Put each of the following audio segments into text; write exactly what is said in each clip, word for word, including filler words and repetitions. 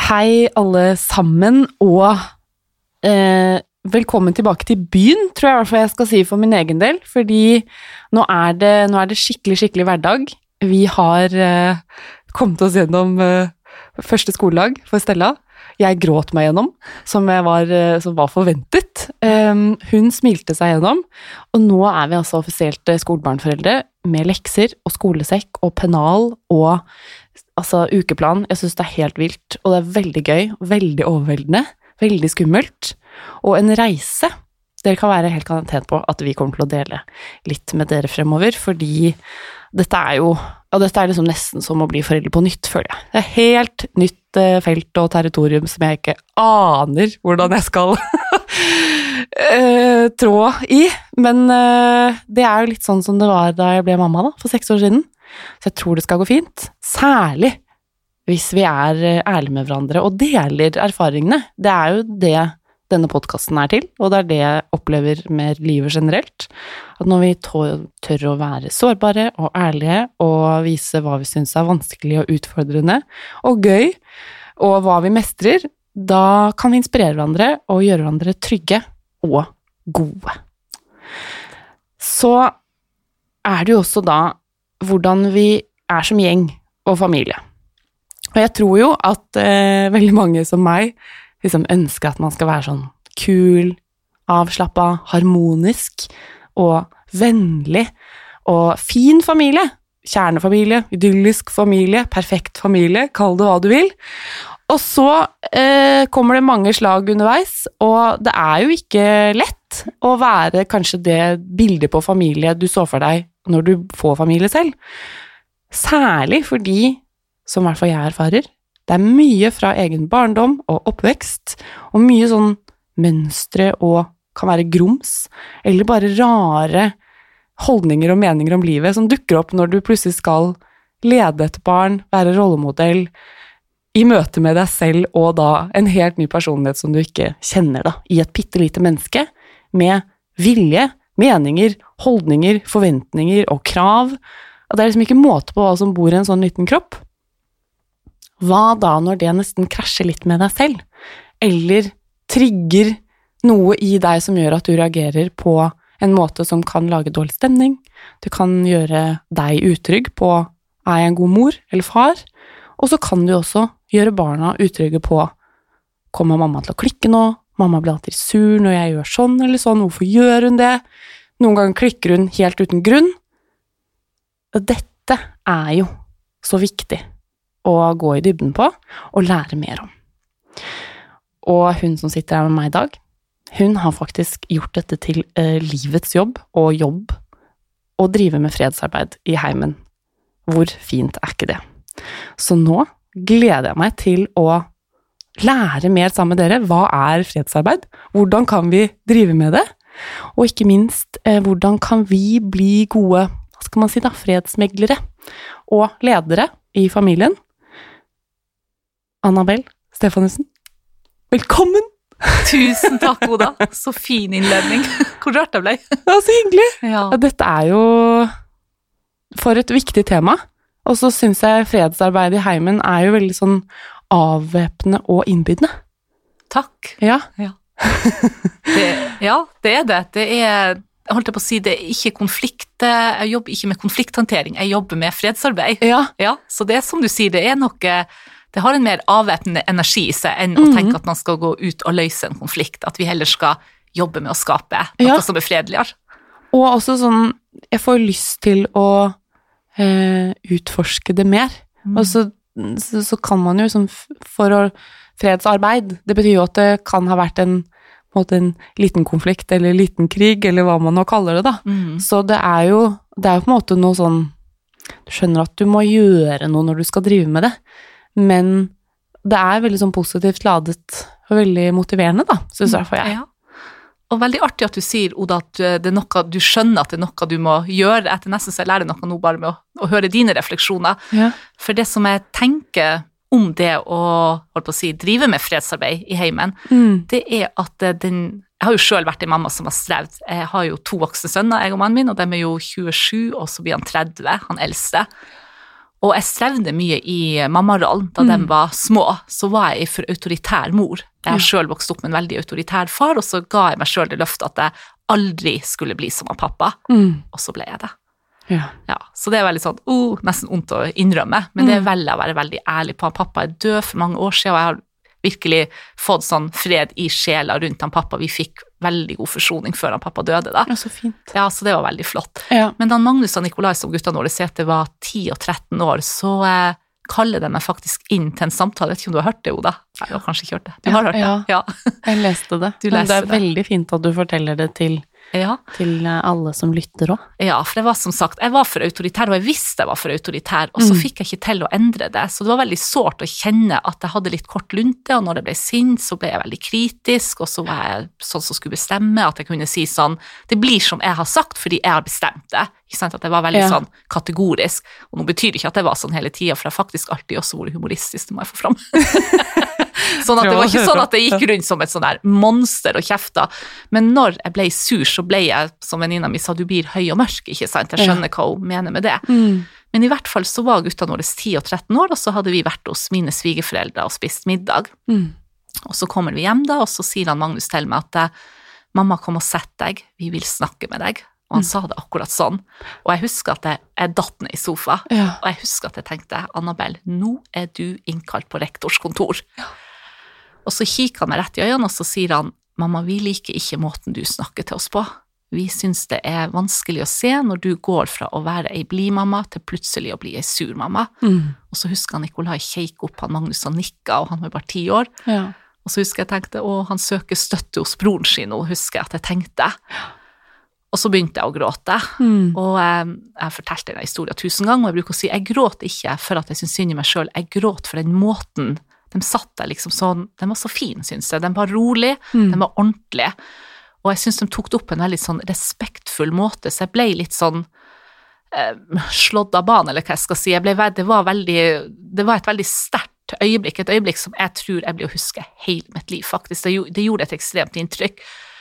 Hei alle sammen, og eh, velkommen tilbake til byen, tror jeg i hvert fall jeg skal si for min egen del, fordi nå er det, nå er det skikkelig, skikkelig hverdag. Vi har eh, kommet oss gjennom eh, første skoledag for Stella. Jeg gråt meg gjennom, som, jeg var, eh, som var forventet. Um, hun smilte seg gjennom, og nå er vi altså offisielt skolebarnforeldre med lekser og skolesekk og pennal og altså ukeplan. Jeg synes det er helt vilt, og det er veldig gøy, veldig overveldende, veldig skummelt, og en reise. Dere kan være helt garantert på at vi kommer til å dele litt med dere fremover, fordi dette er jo, ja, dette er liksom nesten som å bli foreldre på nytt, føler jeg. Det er helt nytt uh, felt og territorium som jeg ikke aner hvordan jeg skal uh, trå i, men uh, det er jo litt sånn som det var da jeg ble mamma da, for seks år siden. Så jeg tror det skal gå fint, særlig hvis vi er ærlige med hverandre og deler erfaringene. Det er jo det denne podcasten er til, og det er det jeg opplever med livet generelt. At når vi tør å være sårbare og ærlige, og vise hva vi synes er vanskelig og utfordrende, og gøy, og hva vi mestrer, da kan vi inspirere hverandre og gjøre hverandre trygge og gode. Så er det jo også da hvordan vi er som gjeng og familie. Og jeg tror jo at eh, veldig mange som meg liksom ønsker at man skal være sånn kul, avslappet, harmonisk og vennlig og fin familie. Kjernefamilie, idyllisk familie, perfekt familie, kall det hva du vil. Og så eh, kommer det mange slag underveis, og det er jo ikke lett å være kanskje det bildet på familie du så for deg når du får familie selv. Særlig fordi, som i hvert fall jeg erfarer, det er mye fra egen barndom og oppvekst, og mye sånn mønstre og kan være grums, eller bare rare holdninger og meninger om livet som dukker opp når du plutselig skal lede et barn, være rollemodell, i møte med deg selv, og da en helt ny personlighet som du ikke kjenner da, i et pittelite menneske, med vilje, meninger, holdninger, forventninger og krav. Og det er liksom ikke måte på hva som bor i en sånn liten kropp. Hva da når det nesten krasjer litt med deg selv? Eller trigger noe i deg som gjør at du reagerer på en måte som kan lage dårlig stemning? Du kan gjøre deg utrygg på, er jeg en god mor eller far? Og så kan du også gjøre barna utrygge på, kommer mamma til å klikke nå? Mamma blir alltid sur når jeg gjør sånn eller sånn, hvorfor gjør hun det? Noen ganger klikker hun helt uten grunn. Og dette er jo så viktig å gå i dybden på og lære mer om. Og hun som sitter her med meg i dag, hun har faktisk gjort dette til eh, livets jobb og jobb å drive med fredsarbeid i heimen. Hvor fint er ikke det? Så nå gleder jeg meg til å lære mer sammen med dere. Hva er fredsarbeid? Hvordan kan vi drive med det? Og ikke minst, eh, hvordan kan vi bli gode, hva skal man si da, fredsmeglere og ledere i familien? Annabelle Stefanussen, velkommen! Tusen takk, Oda. Så fin innledning. Hvor rart det ble. Det var så hyggelig. Ja. Dette er jo for et viktig tema. Og så synes jeg fredsarbeid i heimen er jo veldig sånn avvæpnende og innbydende. Takk. Ja. Ja. Det, ja, det er det. Det er, jeg holdt på å si, det er ikke konflikt, jeg jobber ikke med konflikthåndtering, jeg jobber med fredsarbeid. Ja. Ja, så det er som du sier, det er noe, det har en mer avvæpnende energi i seg enn Mhm. å tenke at man skal gå ut og løse en konflikt, at vi heller skal jobbe med å skape noe Ja. som er fredeligere. Og også sånn, jeg får lyst til å eh, utforske det mer. Mm. Og så, så, så kan man jo sånn, for å fredsarbeid, det betyr jo at det kan ha vært en, på en måte en liten konflikt, eller liten krig, eller hva man nå kaller det da. Mm. Så det er jo, det er jo på en måte noe sånn, du skjønner at du må gjøre noe når du skal drive med det, men det er veldig sånn positivt ladet og veldig motiverende da, synes i hvert fall jeg. Ja. Og veldig artig at du sier, Oda, at det er noe, du skjønner at det er noe du må gjøre, etter nesten så jeg lærer noe nå bare med å, å høre dine refleksjoner. Ja. For det som jeg tenker om det å, holdt på å si, drive med fredsarbeid i heimen, Mm. det er at den, jeg har jo selv vært en mamma som har strevd, jeg har jo to voksne sønner, jeg og mannen min, og de er jo tjuesju, og så blir han tretti, han eldste. Og jeg strevde mye i mammarollen da Mm. de var små, så var jeg for autoritær mor. Jeg har Ja. selv vokst opp med en veldig autoritær far, og så ga jeg meg selv det løftet at jeg aldri skulle bli som han pappa, Mm. og så ble jeg det. Ja. Ja, så det er veldig sånn, oh, nesten ondt å innrømme, men det velger jeg å være veldig ærlig på. Han pappa er død for mange år siden, og jeg har virkelig fått sånn fred i sjela rundt han pappa. Vi fikk veldig god forsoning før han pappa døde da. Ja, så fint. Ja, så det var veldig flott. Ja. Men da Magnus og Nikolai som guttene våre sier at det var ti og tretten år, så eh, kaller de meg faktisk inn til en samtale. Jeg vet ikke om du har hørt det, Oda? Nei, du har kanskje ikke hørt det. Du har hørt Ja. det? Ja. Jeg leste det. Du Men det leste er det. veldig fint at du forteller det til, Ja. til alle som lytter også. Ja, for det var som sagt, jeg var for autoritær, og jeg visste jeg var for autoritær, og så Mm. fikk jeg ikke til å endre det, så det var veldig sårt å kjenne at jeg hadde litt kort lunte, og når jeg ble sint, så ble jeg veldig kritisk, og så var jeg sånn som skulle bestemme, at jeg kunne si sånn, det blir som jeg har sagt, fordi jeg har bestemt det, ikke sant, at jeg var veldig Ja. sånn kategorisk, og nå betyr det ikke at jeg var sånn hele tiden, for jeg har faktisk alltid også vært humoristisk, det må jeg få fram. Sånn at det var ikke sånn at jeg gikk rundt som et sånn der monster og kjefta, men når jeg ble sur, så ble jeg, som venninna mi sa, du blir høy og mørk, ikke sant? Jeg skjønner hva hun mener med det. Mm. Men i hvert fall så var guttene våre ti og tretten år, og så hadde vi vært hos mine svigerforeldre og spist middag. Mm. Og så kommer vi hjem da, og så sier han Magnus til meg at mamma, kom og sett deg, vi vil snakke med deg. Og han sa det akkurat sånn. Og jeg husker at jeg, jeg datt ned i sofa, Ja. og jeg husker at jeg tenkte, Annabelle, nå er du innkalt på rektors kontor. Og så kikker han meg rett i øynene, og så sier han, mamma, vi liker ikke måten du snakker til oss på. Vi synes det er vanskelig å se når du går fra å være ei blid mamma til plutselig å bli ei sur mamma. Mm. Og så husker han Nikolai kjeik opp, han Magnus og nikka, og han var bare ti år. Ja. Og så husker jeg tenkte, å, han søker støtte hos broren sin, og husker jeg at jeg tenkte. Og så begynte jeg å gråte, Mm. og eh, jeg fortalte denne historien tusen ganger, og jeg bruker å si, jeg gråt ikke for at jeg synes synd i meg selv, jeg gråt for den måten de satt der liksom sånn, den var så fin, synes jeg, den var rolig, Mm. den var ordentlig, og jeg synes de tok det opp på en veldig sånn respektfull måte, så jeg ble litt sånn eh, slått av banen, eller hva jeg skal si, jeg ble, det var veldig, det var et veldig sterkt øyeblikk, et øyeblikk som jeg tror jeg blir å huske hele mitt liv, faktisk, det, det gjorde et ekstremt inntrykk.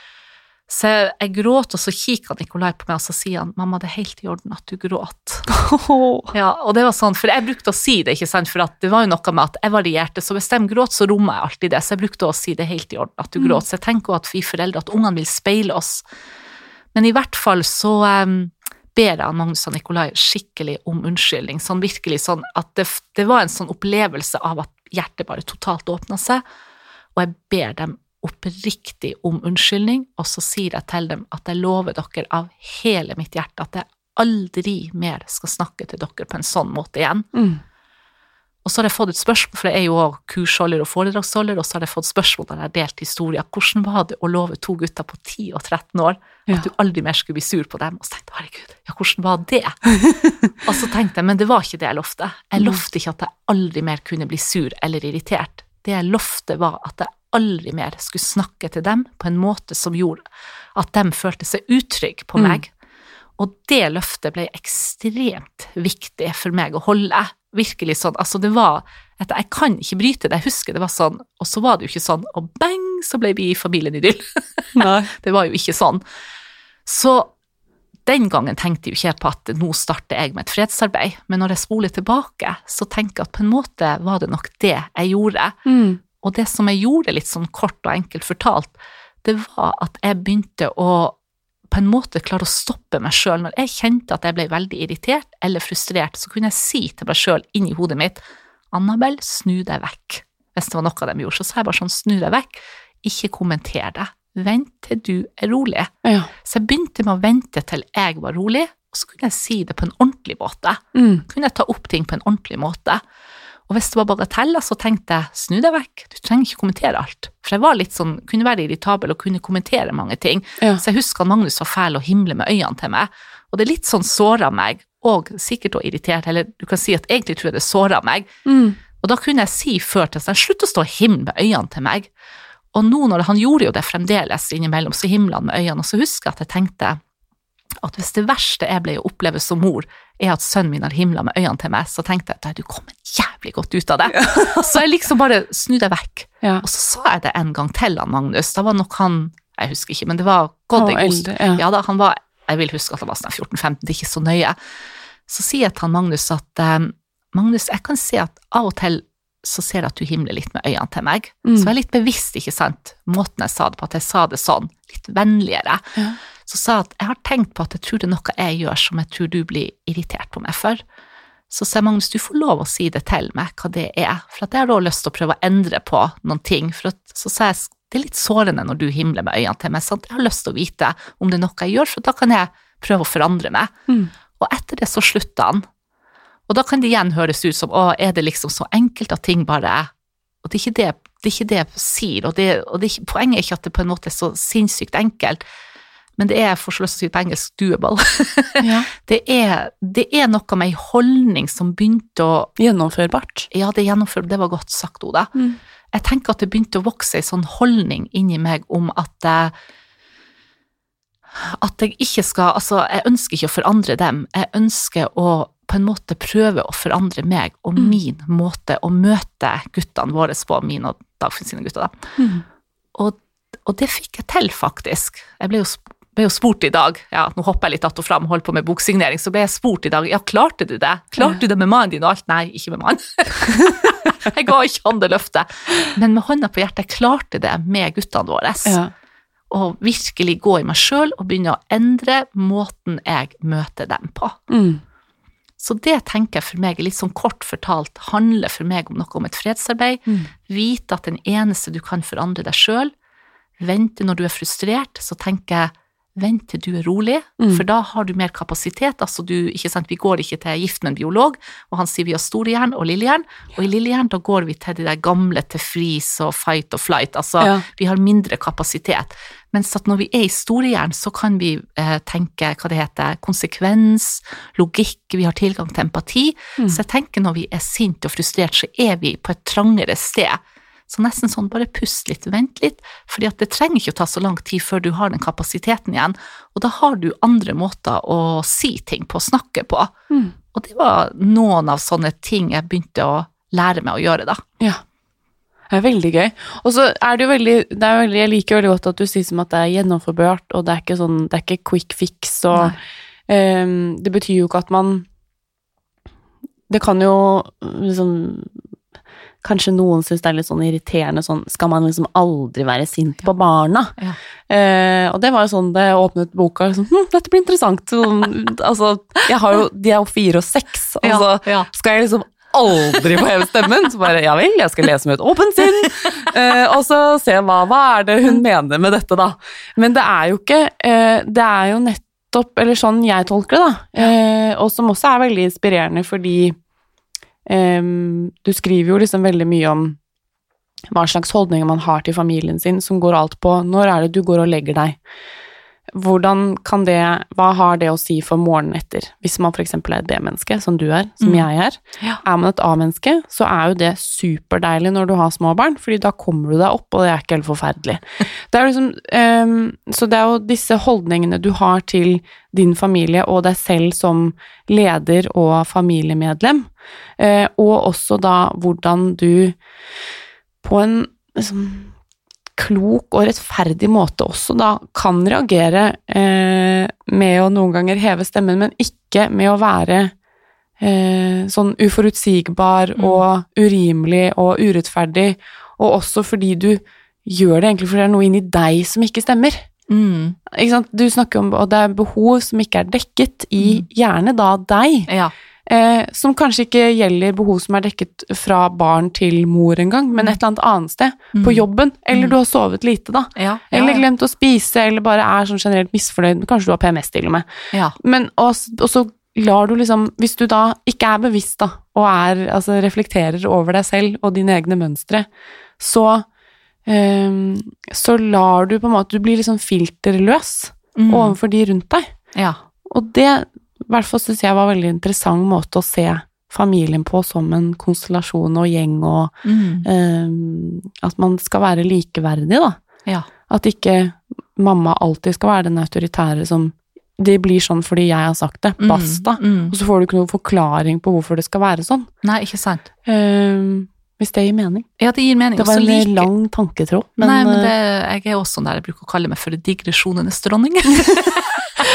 Så jeg, jeg gråt, og så kikker Nikolai på meg, og så sier han, mamma, det er helt i orden at du gråt. Ja, og det var sånn, for jeg brukte å si det, ikke sant, for at det var jo noe med at jeg varierte, så hvis de gråt, så rommet jeg alltid det, så jeg brukte å si det helt i orden at du gråt, så jeg tenker at vi foreldre, at ungene vil speile oss. Men i hvert fall så um, ber jeg Magnus og Nikolai skikkelig om unnskyldning, sånn virkelig sånn at det, det var en sånn opplevelse av at hjertet bare totalt åpnet seg, og jeg ber dem oppriktig om unnskyldning, og så sier jeg til dem at jeg lover dere av hele mitt hjerte at jeg aldri mer skal snakke til dere på en sånn måte igjen. Mm. Og så har jeg fått et spørsmål, for jeg er jo også kursholder og foredragsholder, og så har jeg fått spørsmål der jeg har delt historier. Hvordan var det å love to gutter på ti og tretten år Ja. at du aldri mer skulle bli sur på dem? Og så tenkte jeg, herregud, ja, hvordan var det? Og så tenkte jeg, men det var ikke det jeg lovte. Jeg lovte ikke at jeg aldri mer kunne bli sur eller irritert. Det jeg lovte var at jeg aldri mer skulle snakke til dem på en måte som gjorde at de følte seg utrygg på meg. Og det løftet ble ekstremt viktig for meg å holde. Virkelig sånn, altså det var, at jeg kan ikke bryte det, jeg husker det var sånn, og så var det jo ikke sånn, og bang, så ble vi i familien idyll. Nei. Det var jo ikke sånn. Så den gangen tenkte jeg jo ikke på at nå starter jeg med et fredsarbeid, men når jeg spoler tilbake, så tenker jeg at på en måte var det nok det jeg gjorde. Mm. Og det som jeg gjorde litt sånn kort og enkelt fortalt, det var at jeg begynte å på en måte klare å stoppe meg selv. Når jeg kjente at jeg ble veldig irritert eller frustrert, så kunne jeg si til meg selv inn i hodet mitt, Annabelle, snu deg vekk. Hvis det var noe de gjorde, så sa jeg bare sånn, snu deg vekk, ikke kommenter det. Vent til du er rolig. Ja. Så jeg begynte med å vente til jeg var rolig, og så kunne jeg si det på en ordentlig måte. Mm. Kunne jeg ta opp ting på en ordentlig måte. Og hvis det var bagateller, så tenkte jeg, snu deg vekk, du trenger ikke kommentere alt. For jeg var litt sånn, kunne være irritabel og kunne kommentere mange ting. Ja. Så jeg husker at Magnus var fæl og himle med øynene til meg. Og det er litt sånn såret meg, og sikkert også irritert, eller du kan si at egentlig tror jeg det såret meg. Mm. Og da kunne jeg si før til sånn, slutt å stå og himle med øynene til meg. Og nå når han gjorde jo det fremdeles innimellom, så himlet han med øynene, og så husker jeg at jeg tenkte at hvis det verste jeg ble å oppleve som mor, er at sønnen min har himlet med øynene til meg, så tenkte jeg at du kom jævlig godt ut av det. Så jeg liksom bare snu deg vekk. Ja. Og så sa jeg det en gang til han Magnus, da var nok han, jeg husker ikke, men det var godt Han en var god eldre, ja. Ja da, han var, jeg vil huske at han var sånn fjorten femten, det er ikke så nøye. Så sier jeg til han Magnus at, um, Magnus, jeg kan se at av og til så ser jeg at du himler litt med øynene til meg. Mm. Så jeg er litt bevisst, ikke sant, måten jeg sa det på, at jeg sa det sånn, litt vennligere. Ja. Så sa jeg at jeg har tenkt på at jeg tror det er noe jeg gjør som jeg tror du blir irritert på meg for. Så sa jeg, Magnus, du får lov å si det til meg, hva det er, for at jeg har også lyst til å prøve å endre på noen ting. For at, så sa jeg, det er litt sårende når du himler med øynene til meg, sant? Jeg har lyst til å vite om det er noe jeg gjør, for da kan jeg prøve å forandre meg. Mm. Og etter det så slutta han. Og da kan det igjen høres ut som, å, er det liksom så enkelt at ting bare er, og det er ikke det, det, er ikke det jeg sier, og, det, og det er ikke, poenget er ikke at det på en måte er så sinnssykt enkelt, men det er, for så lyst til å si på engelsk, doable. Ja. det, er, det er noe med en holdning som begynte å... Gjennomførbart. Ja, det er gjennomførbart, det var godt sagt, Oda. Mm. Jeg tenker at det begynte å vokse en sånn holdning inni meg om at jeg, at jeg ikke skal, altså, jeg ønsker ikke å forandre dem, jeg ønsker å på en måte prøve å forandre meg og mm. min måte å møte guttene våre på, min og Dagfinn sine gutter da. Mm. Og, og det fikk jeg til faktisk. Jeg ble jo, ble jo spurt i dag, ja, nå hopper jeg litt att og fram, holdt på med boksignering, så ble jeg spurt i dag, ja, klarte du det? Klarte du det med mannen din og alt? Nei, ikke med mannen. Jeg ga ikke han det løftet. Men med hånda på hjertet, jeg klarte det med guttene våre. Ja. Og virkelig gå i meg selv og begynne å endre måten jeg møter dem på. Mm. Så det tenker jeg for meg, litt sånn kort fortalt, handler for meg om noe om et fredsarbeid. Mm. Vite at den eneste du kan forandre deg selv, vente når du er frustrert, så tenker jeg, vent til du er rolig, mm. for da har du mer kapasitet, altså du, ikke sant, vi går ikke til gift med en biolog, og han sier vi har store jern og lille jern, og i lille jern da går vi til de der gamle til freeze og fight og flight, altså ja. Vi har mindre kapasitet, mens at når vi er i store jern, så kan vi eh, tenke, hva det heter, konsekvens, logikk, vi har tilgang til empati, mm. så jeg tenker når vi er sint og frustrert, så er vi på et trangere sted, så nesten sånn, bare pust litt, vent litt, fordi at det trenger ikke å ta så lang tid før du har den kapasiteten igjen, og da har du andre måter å si ting på, snakke på, mm. og det var noen av sånne ting jeg begynte å lære meg å gjøre da. Ja, det er veldig gøy, og så er det jo veldig, det er veldig, jeg liker veldig godt at du sier som at det er gjennomforbart, og det er ikke sånn, det er ikke quick fix, og um, det betyr jo ikke at man, det kan jo liksom, kanskje noen synes det er litt sånn irriterende, sånn, skal man liksom aldri være sint på barna? Ja. Eh, og det var jo sånn, det åpnet boka, sånn, hm, dette blir interessant. Så, altså, jeg har jo, de er jo fire og seks, altså, ja, ja. Skal jeg liksom aldri få heve stemmen? Så bare, ja vel, jeg skal lese med et åpent sinn, eh, og så se hva, hva er det hun mener med dette da? Men det er jo ikke, eh, det er jo nettopp, eller sånn jeg tolker det da, eh, og som også er veldig inspirerende, fordi Um, du skriver jo liksom veldig mye om hva slags holdninger man har til familien sin, som går alt på, når er det du går og legger deg? Hvordan kan det, hva har det å si for morgenen etter? Hvis man for eksempel er et D-menneske, som du er, som mm. jeg er. Ja. Er man et A-menneske, så er jo det superdeilig når du har små barn, fordi da kommer du deg opp, og det er ikke helt forferdelig. Det er liksom, um, så det er jo disse holdningene du har til din familie, og deg selv som leder og familiemedlem, uh, og også da hvordan du på en liksom klok og rettferdig måte også da kan reagere eh, med å noen ganger heve stemmen, men ikke med å være eh, sånn uforutsigbar mm. og urimelig og urettferdig, og også fordi du gjør det egentlig fordi det er noe inni deg som ikke stemmer. Mm. Ikke sant? Du snakker om, og det er behov som ikke er dekket i mm. gjerne da deg. Ja. Eh, som kanskje ikke gjelder behov som er dekket fra barn til mor en gang, men et eller annet annet sted, mm. på jobben, eller mm. du har sovet lite da, ja, ja, eller glemt å spise, eller bare er sånn generelt misfornøyd, kanskje du har P M S til og med. Ja. Men, og, og så lar du liksom, hvis du da ikke er bevisst da, og er, altså reflekterer over deg selv og dine egne mønstre, så, eh, så lar du på en måte, du blir liksom filterløs mm. overfor de rundt deg. Ja. Og det i hvert fall synes jeg var en veldig interessant måte å se familien på som en konstellasjon og gjeng, og mm. um, at man skal være likeverdig da. Ja. At ikke mamma alltid skal være den autoritære som, det blir sånn fordi jeg har sagt det, mm. basta, mm. og så får du ikke noen forklaring på hvorfor det skal være sånn. Nei, ikke sant. Um, hvis det gir mening. Ja, det gir mening. Det var en like... lang tanketråd. Men, Nei, men det, jeg er også sånn der, jeg bruker å kalle meg for digresjonenes dronning.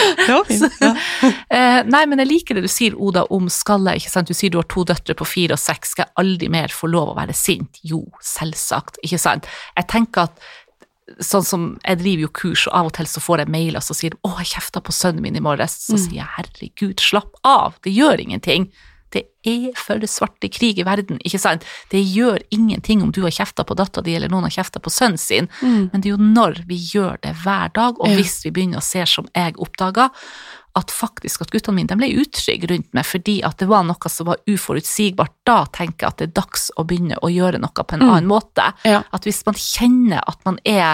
Det var fint, ja. eh, nei, men jeg liker det du sier, Oda, om skalle, ikke sant? Du sier du har to døtre på fire og seks, skal jeg aldri mer få lov å være sint? Jo, selvsagt, ikke sant? Jeg tenker at, sånn som, jeg driver jo kurs, og av og til så får jeg mailer, så sier de, å, jeg kjeftet på sønnen min i morges, så mm. sier jeg, herregud, slapp av, det gjør ingenting. Det er for svarte krig i verden, ikke sant? Det gjør ingenting om du har kjeftet på datteren din, eller noen har kjeftet på sønnen sin, mm. men det er jo når vi gjør det hver dag, og ja. Hvis vi begynner å se som jeg oppdaget, at faktisk at guttene mine, de ble utrygge rundt meg, fordi at det var noe som var uforutsigbart, da tenker jeg at det er dags å begynne å gjøre noe på en mm. annen måte. Ja. At hvis man kjenner at man er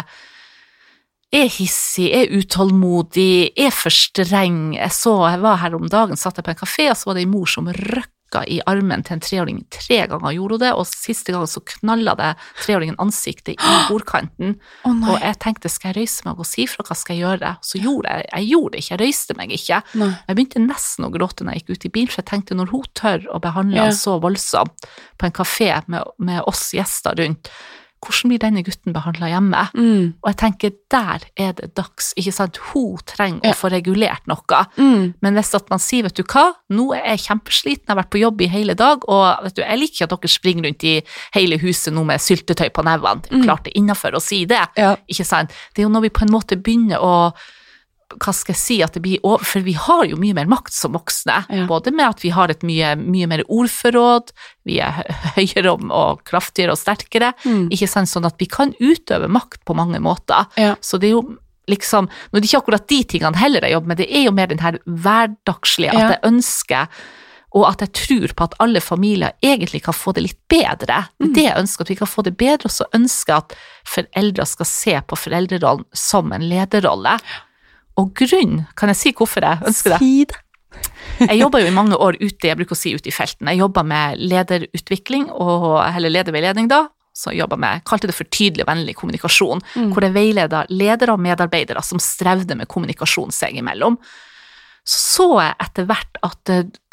er hissig, er utålmodig, er for streng. Jeg så, jeg var her om dagen, satt jeg på en kafé, og så var det en mor som røkka i armen til en treåring. Tre ganger gjorde hun det, og siste gang så knallet det treåringen ansiktet i bordkanten. Oh, og jeg tenkte, skal jeg røyse meg og si fra, hva skal jeg gjøre? Så gjorde jeg, jeg gjorde det ikke, jeg røyste meg ikke. Nei. Jeg begynte nesten å gråte når jeg gikk ut i bilen, for jeg tenkte, når hun tør å behandle ja. Han så voldsomt på en kafé med, med oss gjester rundt, hvordan blir denne gutten behandlet hjemme? Mm. Og jeg tenker, der er det dags, ikke sant? Hun trenger ja. Å få regulert noe. Mm. Men hvis at man sier, vet du hva, nå er jeg kjempesliten, jeg har vært på jobb i hele dag, og vet du, jeg liker at dere springer rundt i hele huset nå med syltetøy på nevene. Det er jo klart det er innenfor å si det, ja. Ikke sant? Det er jo når vi på en måte begynner å hva skal jeg si, at det blir over, for vi har jo mye mer makt som voksne, ja. Både med at vi har et mye, mye mer ordforråd, vi er høyere og kraftigere og sterkere, mm. ikke sant, sånn at vi kan utøve makt på mange måter, ja. Så det er jo liksom, nå er det ikke akkurat de tingene heller jeg jobber med, det er jo mer den her hverdagslige, at ja. Jeg ønsker, og at jeg tror på at alle familier egentlig kan få det litt bedre, det er det jeg ønsker, at vi kan få det bedre, og så ønsker jeg at foreldre skal se på foreldrerollen som en lederrolle, og grunn, kan jeg si hvorfor jeg ønsker det? Si det. Jeg jobber jo i mange år ute, jeg bruker å si ute i felten, jeg jobber med lederutvikling, og, eller lederveiledning da, så jeg jobber med, kalte det for tydelig og vennlig kommunikasjon, mm. hvor jeg veileder ledere og medarbeidere som strevde med kommunikasjon seg imellom. Så så jeg etter hvert at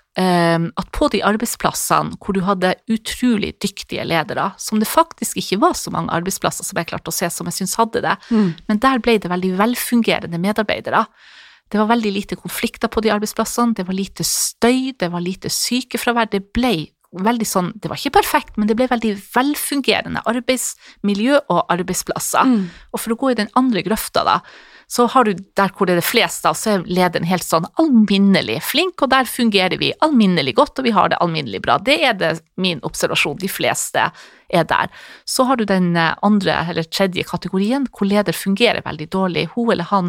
at på de arbeidsplassene hvor du hadde utrolig dyktige ledere, som det faktisk ikke var så mange arbeidsplasser som jeg klarte å se som jeg synes hadde det, mm. men der ble det veldig velfungerende medarbeidere. Det var veldig lite konflikter på de arbeidsplassene, det var lite støy, det var lite sykefravær, det ble veldig sånn, det var ikke perfekt, men det ble veldig velfungerende arbeidsmiljø og arbeidsplasser. Mm. Og for å gå i den andre grøfta da, så har du der hvor det er det fleste, så er lederen helt sånn alminnelig flink, og der fungerer vi alminnelig godt, og vi har det alminnelig bra. Det er det min observasjon, de fleste er der. Så har du den andre eller tredje kategorien, hvor leder fungerer veldig dårlig. Hun eller han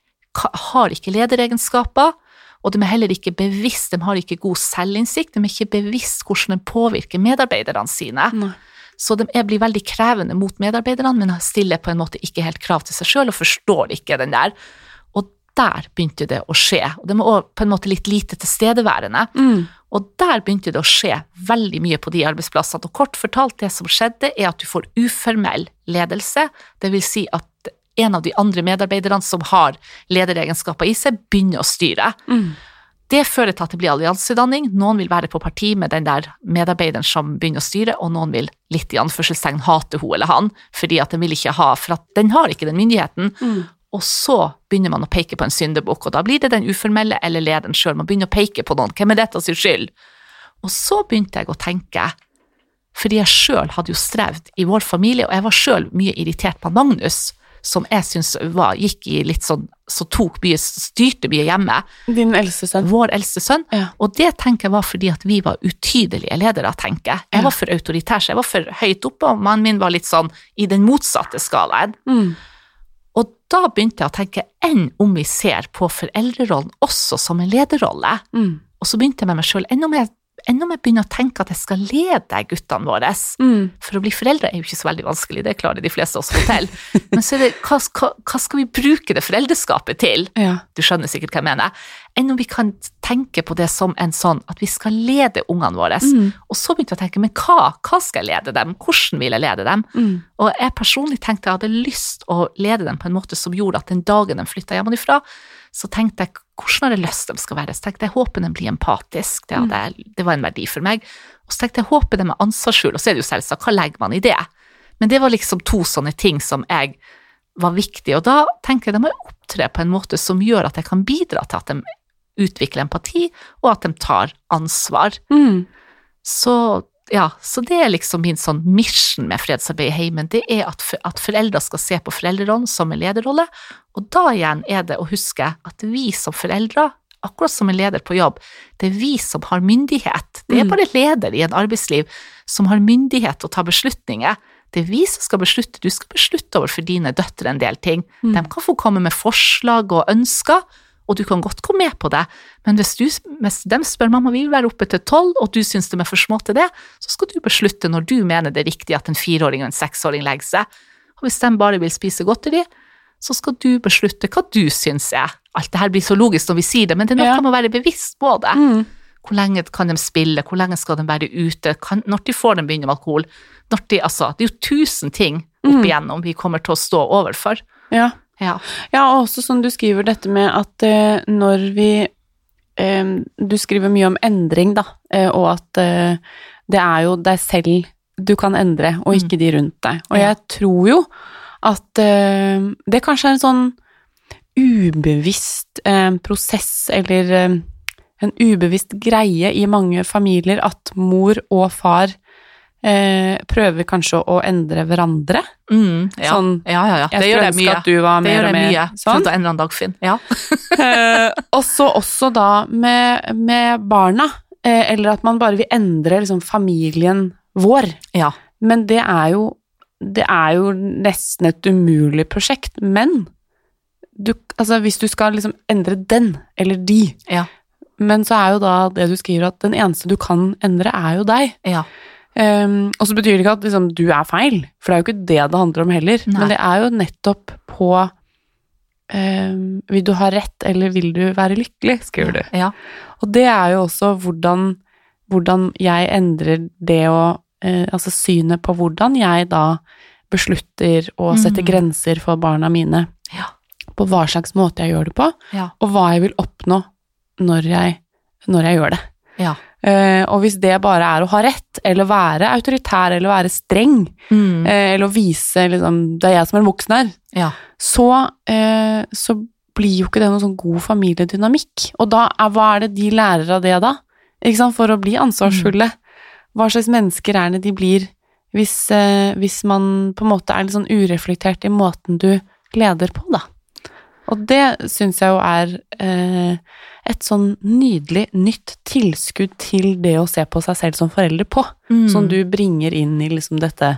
har ikke lederegenskaper, og de er heller ikke bevisst, de har ikke god selvinnsikt, de er ikke bevisst hvordan de påvirker medarbeiderne sine. Nei. Så de blir veldig krevende mot medarbeiderne, men stiller på en måte ikke helt krav til seg selv, og forstår ikke den der. Og der begynte det å skje, og de var på en måte litt lite tilstedeværende. Mm. Og der begynte det å skje veldig mye på de arbeidsplassene, og kort fortalt det som skjedde er at du får uformell ledelse, det vil si at en av de andre medarbeiderne som har lederegenskaper i seg, begynner å styre. Mm. Det fører til at det blir alliansedanning, noen vil være på parti med den der medarbeideren som begynner å styre, og noen vil litt i anførselstegn hate hun eller han, fordi at den vil ikke ha, for at den har ikke den myndigheten, mm. og så begynner man å peke på en syndebukk, og da blir det den uformelle eller lederen selv, man begynner å peke på noen, hvem er dette sin skyld? Og så begynte jeg å tenke, fordi jeg selv hadde jo strevd i vår familie, og jeg var selv mye irritert på Magnus, som jeg synes var, gikk i litt sånn, så tok mye, styrte mye hjemme. Din eldste sønn. Vår eldste sønn. Ja. Og det tenker jeg var fordi at vi var utydelige ledere, tenker jeg. Jeg var for autoritær, så jeg var for høyt oppe, og mannen min var litt sånn i den motsatte skalaen. Mm. Og da begynte jeg å tenke, enn om vi ser på foreldrerollen også som en lederrolle. Mm. Og så begynte jeg med meg selv, enn om jeg enn om jeg begynner å tenke at jeg skal lede guttene våre, mm. for å bli foreldre er jo ikke så veldig vanskelig, det klarer de fleste oss til, men så er det, hva, hva, hva skal vi bruke det foreldreskapet til? Ja. Du skjønner sikkert hva jeg mener. Enn om vi kan tenke på det som en sånn, at vi skal lede ungene våre, mm. og så begynte jeg å tenke, men hva, hva skal jeg lede dem? Hvordan vil jeg lede dem? Mm. Og jeg personlig tenkte jeg hadde lyst å lede dem på en måte som gjorde at den dagen de flyttet hjemmefra, så tenkte jeg, hvordan har jeg lyst de skal være? Så tenkte jeg, jeg håper de blir empatisk, det, hadde, det var en verdi for meg. Og så tenkte jeg, jeg håper de er ansvarsfull, og så er det jo selvsagt, hva legger man i det? Men det var liksom to sånne ting som jeg var viktige, og da tenkte jeg, de er opptre på en måte som gjør at jeg kan bidra til at de utvikler empati, og at de tar ansvar. Mm. Så, ja, så det er liksom min sånn mission med fredsarbeid i heimen, det er at, for, at foreldre skal se på foreldrerollen som en lederrolle, og da igjen er det å huske at vi som foreldre, akkurat som en leder på jobb, det er vi som har myndighet. Det er bare leder i en arbeidsliv som har myndighet til å ta beslutninger. Det er vi som skal beslutte. Du skal beslutte overfor dine døtre en del ting. Mm. De kan få komme med forslag og ønsker, og du kan godt gå med på det. Men hvis, du, hvis de spør mamma, vi vil være oppe til tolv, og du synes de er for små til det, så skal du beslutte når du mener det er riktig at en fireåring og en seksåring legger seg. Og hvis de bare vil spise godteri, så skal du beslutte hva du synes er. Alt det her blir så logisk når vi sier det, men det er noe ja. Med å være bevisst på det. Mm. Hvor lenge kan de spille, hvor lenge skal de være ute, kan, når de får de begynne med alkohol, når de, altså, det er jo tusen ting opp igjennom vi kommer til å stå overfor. Ja, ja. ja og også som du skriver dette med at eh, når vi, eh, du skriver mye om endring da, eh, og at eh, det er jo deg selv du kan endre, og ikke mm. de rundt deg. Og ja. Jeg tror jo at eh, det kanskje er en sånn ubevisst eh, prosess, eller eh, en ubevisst greie i mange familier, at mor og far eh, prøver kanskje å endre hverandre. Mm, ja. Sånn, ja, ja, ja. Det jeg gjør skulle jeg ønske mye. at du var det mer og mer mye. sånn. For å endre en Dagfinn, ja. eh, og så også da med, med barna, eh, eller at man bare vil endre liksom, familien vår. Ja. Men det er jo det er jo nesten et umulig prosjekt, men du, altså hvis du skal liksom endre den, eller de, ja. men så er jo da det du skriver at den eneste du kan endre er jo deg. Ja. Um, og så betyr det ikke at liksom, du er feil, for det er jo ikke det det handler om heller, Nei. Men det er jo nettopp på um, vil du ha rett, eller vil du være lykkelig, skriver du. Ja. Og det er jo også hvordan, hvordan jeg endrer det å altså synet på hvordan jeg da beslutter å sette mm. grenser for barna mine, ja. På hva slags måte jeg gjør det på, ja. Og hva jeg vil oppnå når jeg, når jeg gjør det. Ja. Uh, og hvis det bare er å ha rett, eller være autoritær, eller være streng, mm. uh, eller å vise liksom, det er jeg som er voksen her, ja. så, uh, så blir jo ikke det noen sånn god familiedynamikk. Og da er, hva er det de lærer av det da? Ikke sant? For å bli ansvarsfulle. Mm. Hva slags mennesker er det de blir hvis, eh, hvis man på en måte er litt sånn ureflektert i måten du leder på, da. Og det synes jeg jo er eh, et sånn nydelig nytt tilskudd til det å se på seg selv som foreldre på, mm. som du bringer inn i liksom dette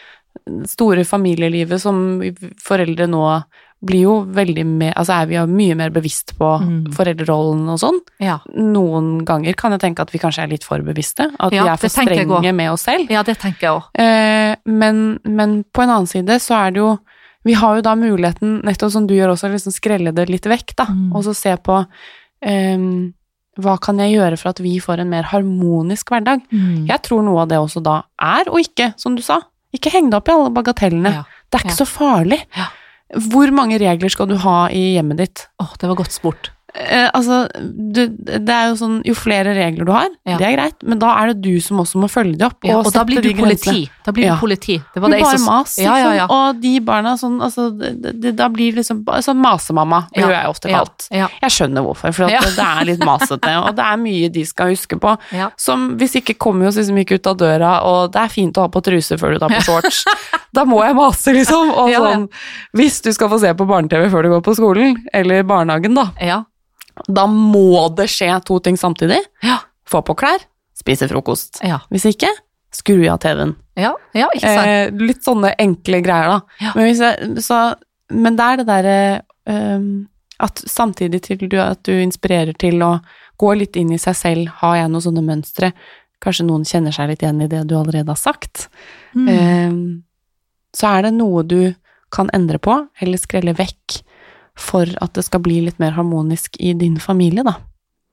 store familielivet som foreldre nå blir jo veldig mer, altså er vi jo mye mer bevisst på mm. foreldrerollen og sånn. Ja. Noen ganger kan jeg tenke at vi kanskje er litt for bevisste, at ja, vi er for strenge med oss selv. Ja, det tenker jeg også. Eh, men, men på en annen side så er det jo, vi har jo da muligheten, nettopp som du gjør også, liksom skrelle det litt vekk da, mm. og så se på eh, hva kan jeg gjøre for at vi får en mer harmonisk hverdag. Mm. Jeg tror noe av det også da er, og ikke, som du sa, ikke heng deg opp i alle bagatellene. Ja. Det er ikke ja. Så farlig. Ja. Hvor mange regler skal du ha i hjemmet ditt? Åh, oh, det var godt spurt. Eh, altså, du, det er jo sånn, jo flere regler du har, ja. Det er greit, men da er det du som også må følge det opp. Ja, og og da blir du politi. Da blir ja. du politi. Det var det bare som... mas, ja, ja, ja. Og de barna sånn, altså, det, det, da blir liksom sånn masemamma, det ja. Jeg ofte kalt. Ja. Ja. Jeg skjønner hvorfor, for at ja. Det er litt masete, og det er mye de skal huske på, ja. Som hvis ikke kommer jo liksom ikke ut av døra, og det er fint å ha på truse før du tar på shorts. Da må jeg mase, liksom, og ja, sånn, hvis du skal få se på barne-tv før du går på skolen, eller barnehagen da, ja. Da må det skje to ting samtidig. Ja. Få på klær, spise frokost. Ja. Hvis ikke, skru av T V-en. Ja, ja, ikke sant. Eh, litt sånne enkle greier da. Ja. Men, hvis jeg, så, men det er det der um, at samtidig til du, at du inspirerer til å gå litt inn i seg selv, har jeg noen sånne mønstre, kanskje noen kjenner seg litt igjen i det du allerede har sagt, mm. um, så er det noe du kan endre på, eller skrelle vekk, for at det skal bli litt mer harmonisk i din familie, da.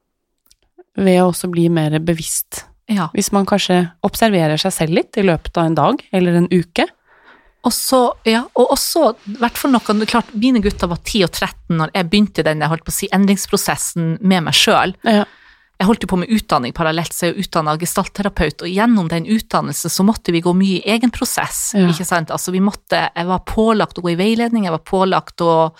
Ved å også bli mer bevisst. Ja. Hvis man kanskje observerer seg selv litt i løpet av en dag, eller en uke. Og så, ja, og også, i hvert fall noe, klart, mine gutter var ti og tretten når jeg begynte den, jeg holdt på å si, endringsprosessen med meg selv. Ja. Jeg holdt jo på med utdanning parallelt, så jeg er utdannet gestaltterapeut, og gjennom den utdannelsen så måtte vi gå mye i egen prosess, ja. Ikke sant? Altså vi måtte, jeg var pålagt å gå i veiledning, jeg var pålagt å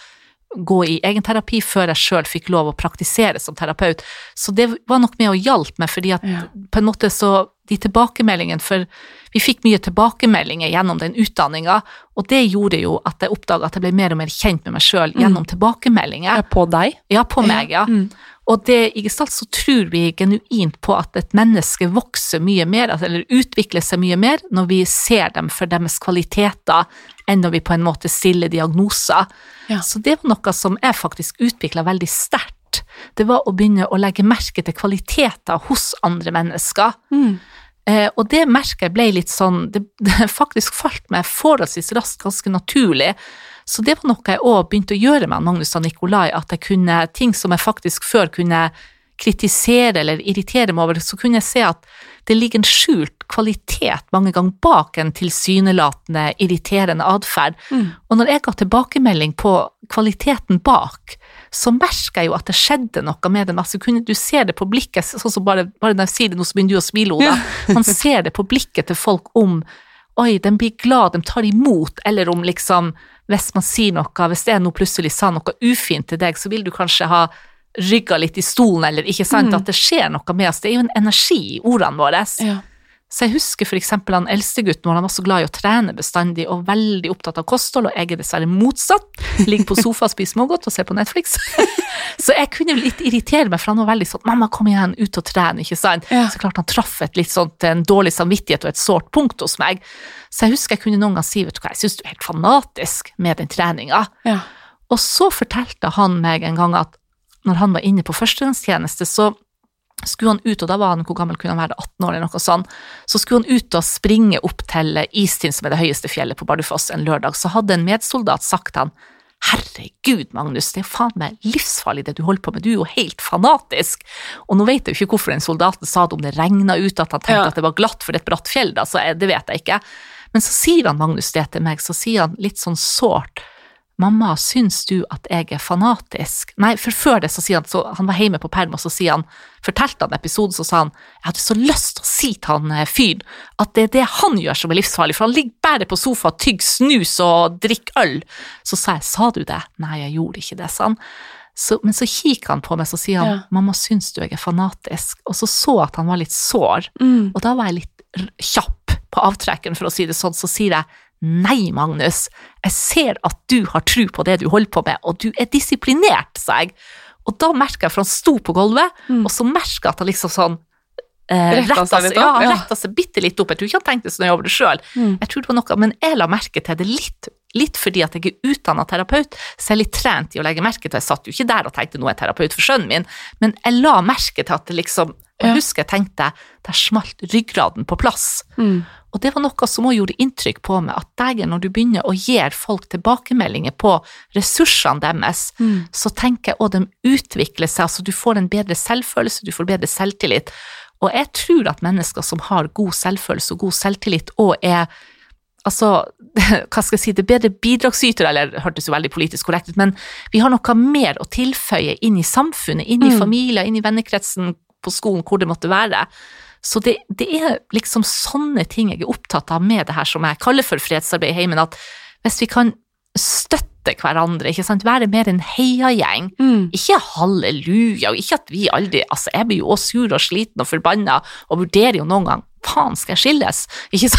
gå i egenterapi før jeg selv fikk lov å praktisere som terapeut. Så det var nok med å hjelpe meg, fordi at ja. På en måte så de tilbakemeldingene, for vi fikk mye tilbakemeldinger gjennom den utdanningen, og det gjorde jo at jeg oppdaget at jeg ble mer og mer kjent med meg selv gjennom mm. tilbakemeldinger. Ja, på deg? Ja, på meg, ja. Mm. Og det, i gestalt så tror vi genuint på at et menneske vokser mye mer, eller utvikler seg mye mer, når vi ser dem for deres kvaliteter, enn når vi på en måte stiller diagnoser. Ja. Så det var noe som jeg faktisk utviklet veldig sterkt. Det var å begynne å legge merke til kvaliteter hos andre mennesker. Mm. Eh, og det merket ble litt sånn, det, det faktisk falt meg forholdsvis raskt, ganske naturlig. Så det var noe jeg også begynte å gjøre med Magnus og Nikolai, at jeg kunne, ting som jeg faktisk før kunne kritisere eller irritere meg over, så kunne jeg se at det ligger en skjult kvalitet mange ganger bak en tilsynelatende irriterende adferd. Mm. Og når jeg ga tilbakemelding på kvaliteten bak, så merker jeg jo at det skjedde noe med dem. Altså, kunne du se det på blikket, sånn som bare, bare når jeg sier det, nå så begynner du å smile, Oda. Man ser det på blikket til folk om, oi, de blir glad, de tar imot, eller om liksom, hvis man sier noe, hvis det er noe plutselig sa noe ufint til deg, så vil du kanskje ha rygget litt i stolen, eller ikke sant, mm. at det skjer noe med oss. Det er jo en energi i ordene våre. Ja. Så jeg husker for eksempel han eldste gutten, hvor han var så glad i å trene bestandig, og veldig opptatt av kosthold, og jeg er dessverre motsatt, ligger på sofa, spiser smågodt og ser på Netflix. Så jeg kunne jo litt irritere meg, for han var veldig sånn, mamma kom igjen ut og trene, ikke sant? Ja. Så klart han traff et litt sånt, en dårlig samvittighet og et sårt punkt hos meg. Så jeg husker jeg kunne noen gang si, vet du hva, jeg synes du er helt fanatisk med den treningen. Ja. Og så fortalte han meg en gang at når han var inne på førstegangstjeneste, så skulle han ut, og da var han, hvor gammel kunne han være, atten år eller noe sånt, så skulle han ut og springe opp til Istind, som er det høyeste fjellet på Bardufoss en lørdag, så hadde en medsoldat sagt til han, herregud Magnus, det er faen meg livsfarlig det du holder på med, du er jo helt fanatisk. Og nå vet jeg jo ikke hvorfor den soldaten sa det, om det regnet ut, at han tenkte ja. At det var glatt for et bratt fjell da, så det vet jeg ikke. Men så sier han Magnus det til meg, så sier han litt sånn sårt, mamma, syns du at jeg er fanatisk? Nei, for før det så sier han, så han var hjemme på perm, og så sier han, fortalte han episoden, så sa han, jeg hadde så lyst til å si til han fyren, at det er det han gjør som er livsfarlig, for han ligger bare på sofa, tygg snus og drikk øl. Så sa jeg, sa du det? Nei, jeg gjorde ikke det, sa han. Så, men så kikker han på meg, så sier han, ja. Mamma, syns du jeg er fanatisk? Og så så at han var litt sår, mm. og da var jeg litt kjapp på avtrekken, for å si det sånn, så sier jeg, nei, Magnus, jeg ser at du har tro på det du holder på med, og du er disiplinert, sa jeg. Og da merket jeg, for han sto på gulvet, mm. og så merket jeg at han liksom sånn, eh, rettet seg, litt, ja, han rettet seg bitte litt opp. Jeg tror ikke han tenkte sånn over det selv. Mm. Jeg tror det var noe, men jeg la merke til det litt, litt fordi at jeg er utdannet terapeut, så jeg er litt trent i å legge merke til. Jeg satt jo ikke der og tenkte noe er terapeut for sønnen min, men jeg la merke til at det liksom, og jeg husker jeg tenkte, der smalt ryggraden på plass. Mm. Og det var noe som også gjorde inntrykk på meg, at dagen når du begynner å gi folk tilbakemeldinger på ressursene deres, mm. så tenker jeg, og de utvikler seg, altså du får en bedre selvfølelse, du får bedre selvtillit. Og jeg tror at mennesker som har god selvfølelse og god selvtillit, og er, altså, hva skal jeg si, det er bedre bidragsytere, eller det hørtes jo veldig politisk korrekt ut, men vi har noe mer å tilføye inn i samfunnet, inn i mm. familier, inn i vennekretsen, på skolen, hvor det måtte være. Så det, det er liksom sånne ting jeg er opptatt av med det her som jeg kaller for fredsarbeid i heimen, at hvis vi kan støtte hverandre, ikke sant, være mer en heiagjeng, mm. ikke halleluja, og ikke at vi aldri, altså jeg blir jo også sur og sliten og forbannet, og vurderer jo noen gang, faen skal jeg skilles, ikke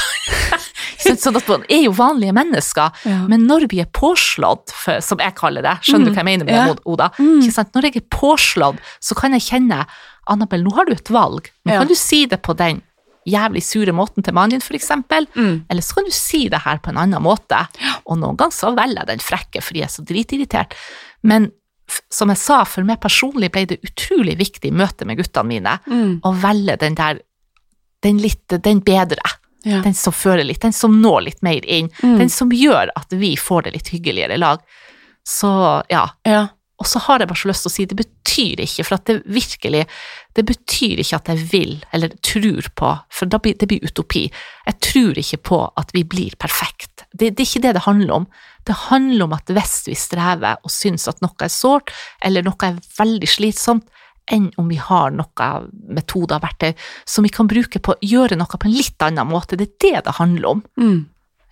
sant, sånn at man er jo vanlige mennesker, ja. Men når vi er påslått, for, som jeg kaller det, skjønner du mm. hva jeg mener med ja. Det, Oda, mm. ikke sant, når jeg er påslått, så kan jeg kjenne, Annabelle, nå har du et valg, nå ja. Kan du si det på den jævlig sure måten til mannen din for eksempel, mm. eller så kan du si det her på en annen måte, og noen gang så velger jeg den frekke, fordi jeg er så dritirritert, men som jeg sa, for meg personlig ble det utrolig viktig i møte med guttene mine, mm. å velge den der, den litt, den bedre, ja. Den som fører litt, den som når litt mer inn, mm. den som gjør at vi får det litt hyggeligere i lag, så ja, ja. Og så har jeg bare så lyst til å si, det betyr ikke, for at det virkelig, det betyr ikke at jeg vil, eller tror på, for da blir, det blir utopi. Jeg tror ikke på at vi blir perfekt. Det, det er ikke det det handler om. Det handler om at hvis vi strever og synes at noe er sårt, eller noe er veldig slitsomt, enn om vi har noe metoder, verktøy, som vi kan bruke på å gjøre noe på en litt annen måte. Det er det det handler om. Mm. Ja.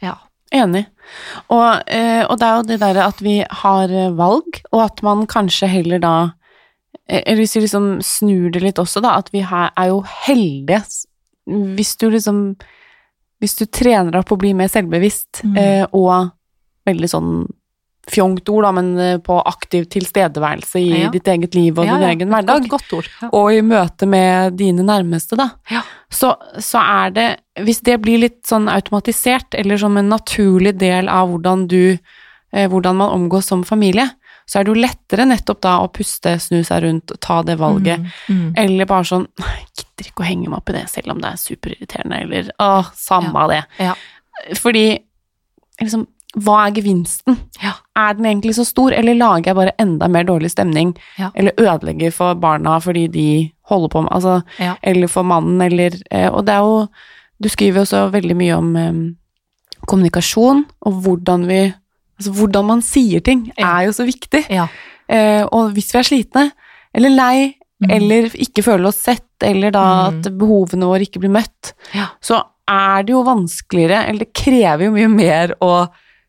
Enig. Og, eh, og det er jo det der at vi har valg, og at man kanskje heller da, eller hvis vi liksom snur det litt også da, at vi her er jo heldige, hvis du liksom, hvis du trener deg på å bli mer selvbevisst, mm. eh, og veldig sånn fjongt ord da, men på aktiv tilstedeværelse i ja. ditt eget liv og ja, din ja. egen hverdag, godt, godt ord. Ja. og i møte med dine nærmeste da, ja. så, så er det, hvis det blir litt sånn automatisert, eller som en naturlig del av hvordan du, eh, hvordan man omgås som familie, så er det jo lettere nettopp da å puste, snu seg rundt, ta det valget, mm, mm. eller bare sånn, jeg gidder ikke å henge meg opp i det, selv om det er superirriterende, eller, åh, samme ja. det. Ja. Fordi, liksom, hva er gevinsten? Ja. Er den egentlig så stor, eller lager jeg bare enda mer dårlig stemning, ja. eller ødelegger for barna fordi de holder på med, altså, ja. eller for mannen, eller, eh, og det er jo, du skriver jo så veldig mye om eh, kommunikasjon, og hvordan vi, altså hvordan man sier ting, ja. er jo så viktig. Ja. Eh, og hvis vi er slitne, eller lei, mm. eller ikke føler oss sett, eller da mm. at behovene våre ikke blir møtt, ja. så er det jo vanskeligere, eller det krever jo mye mer å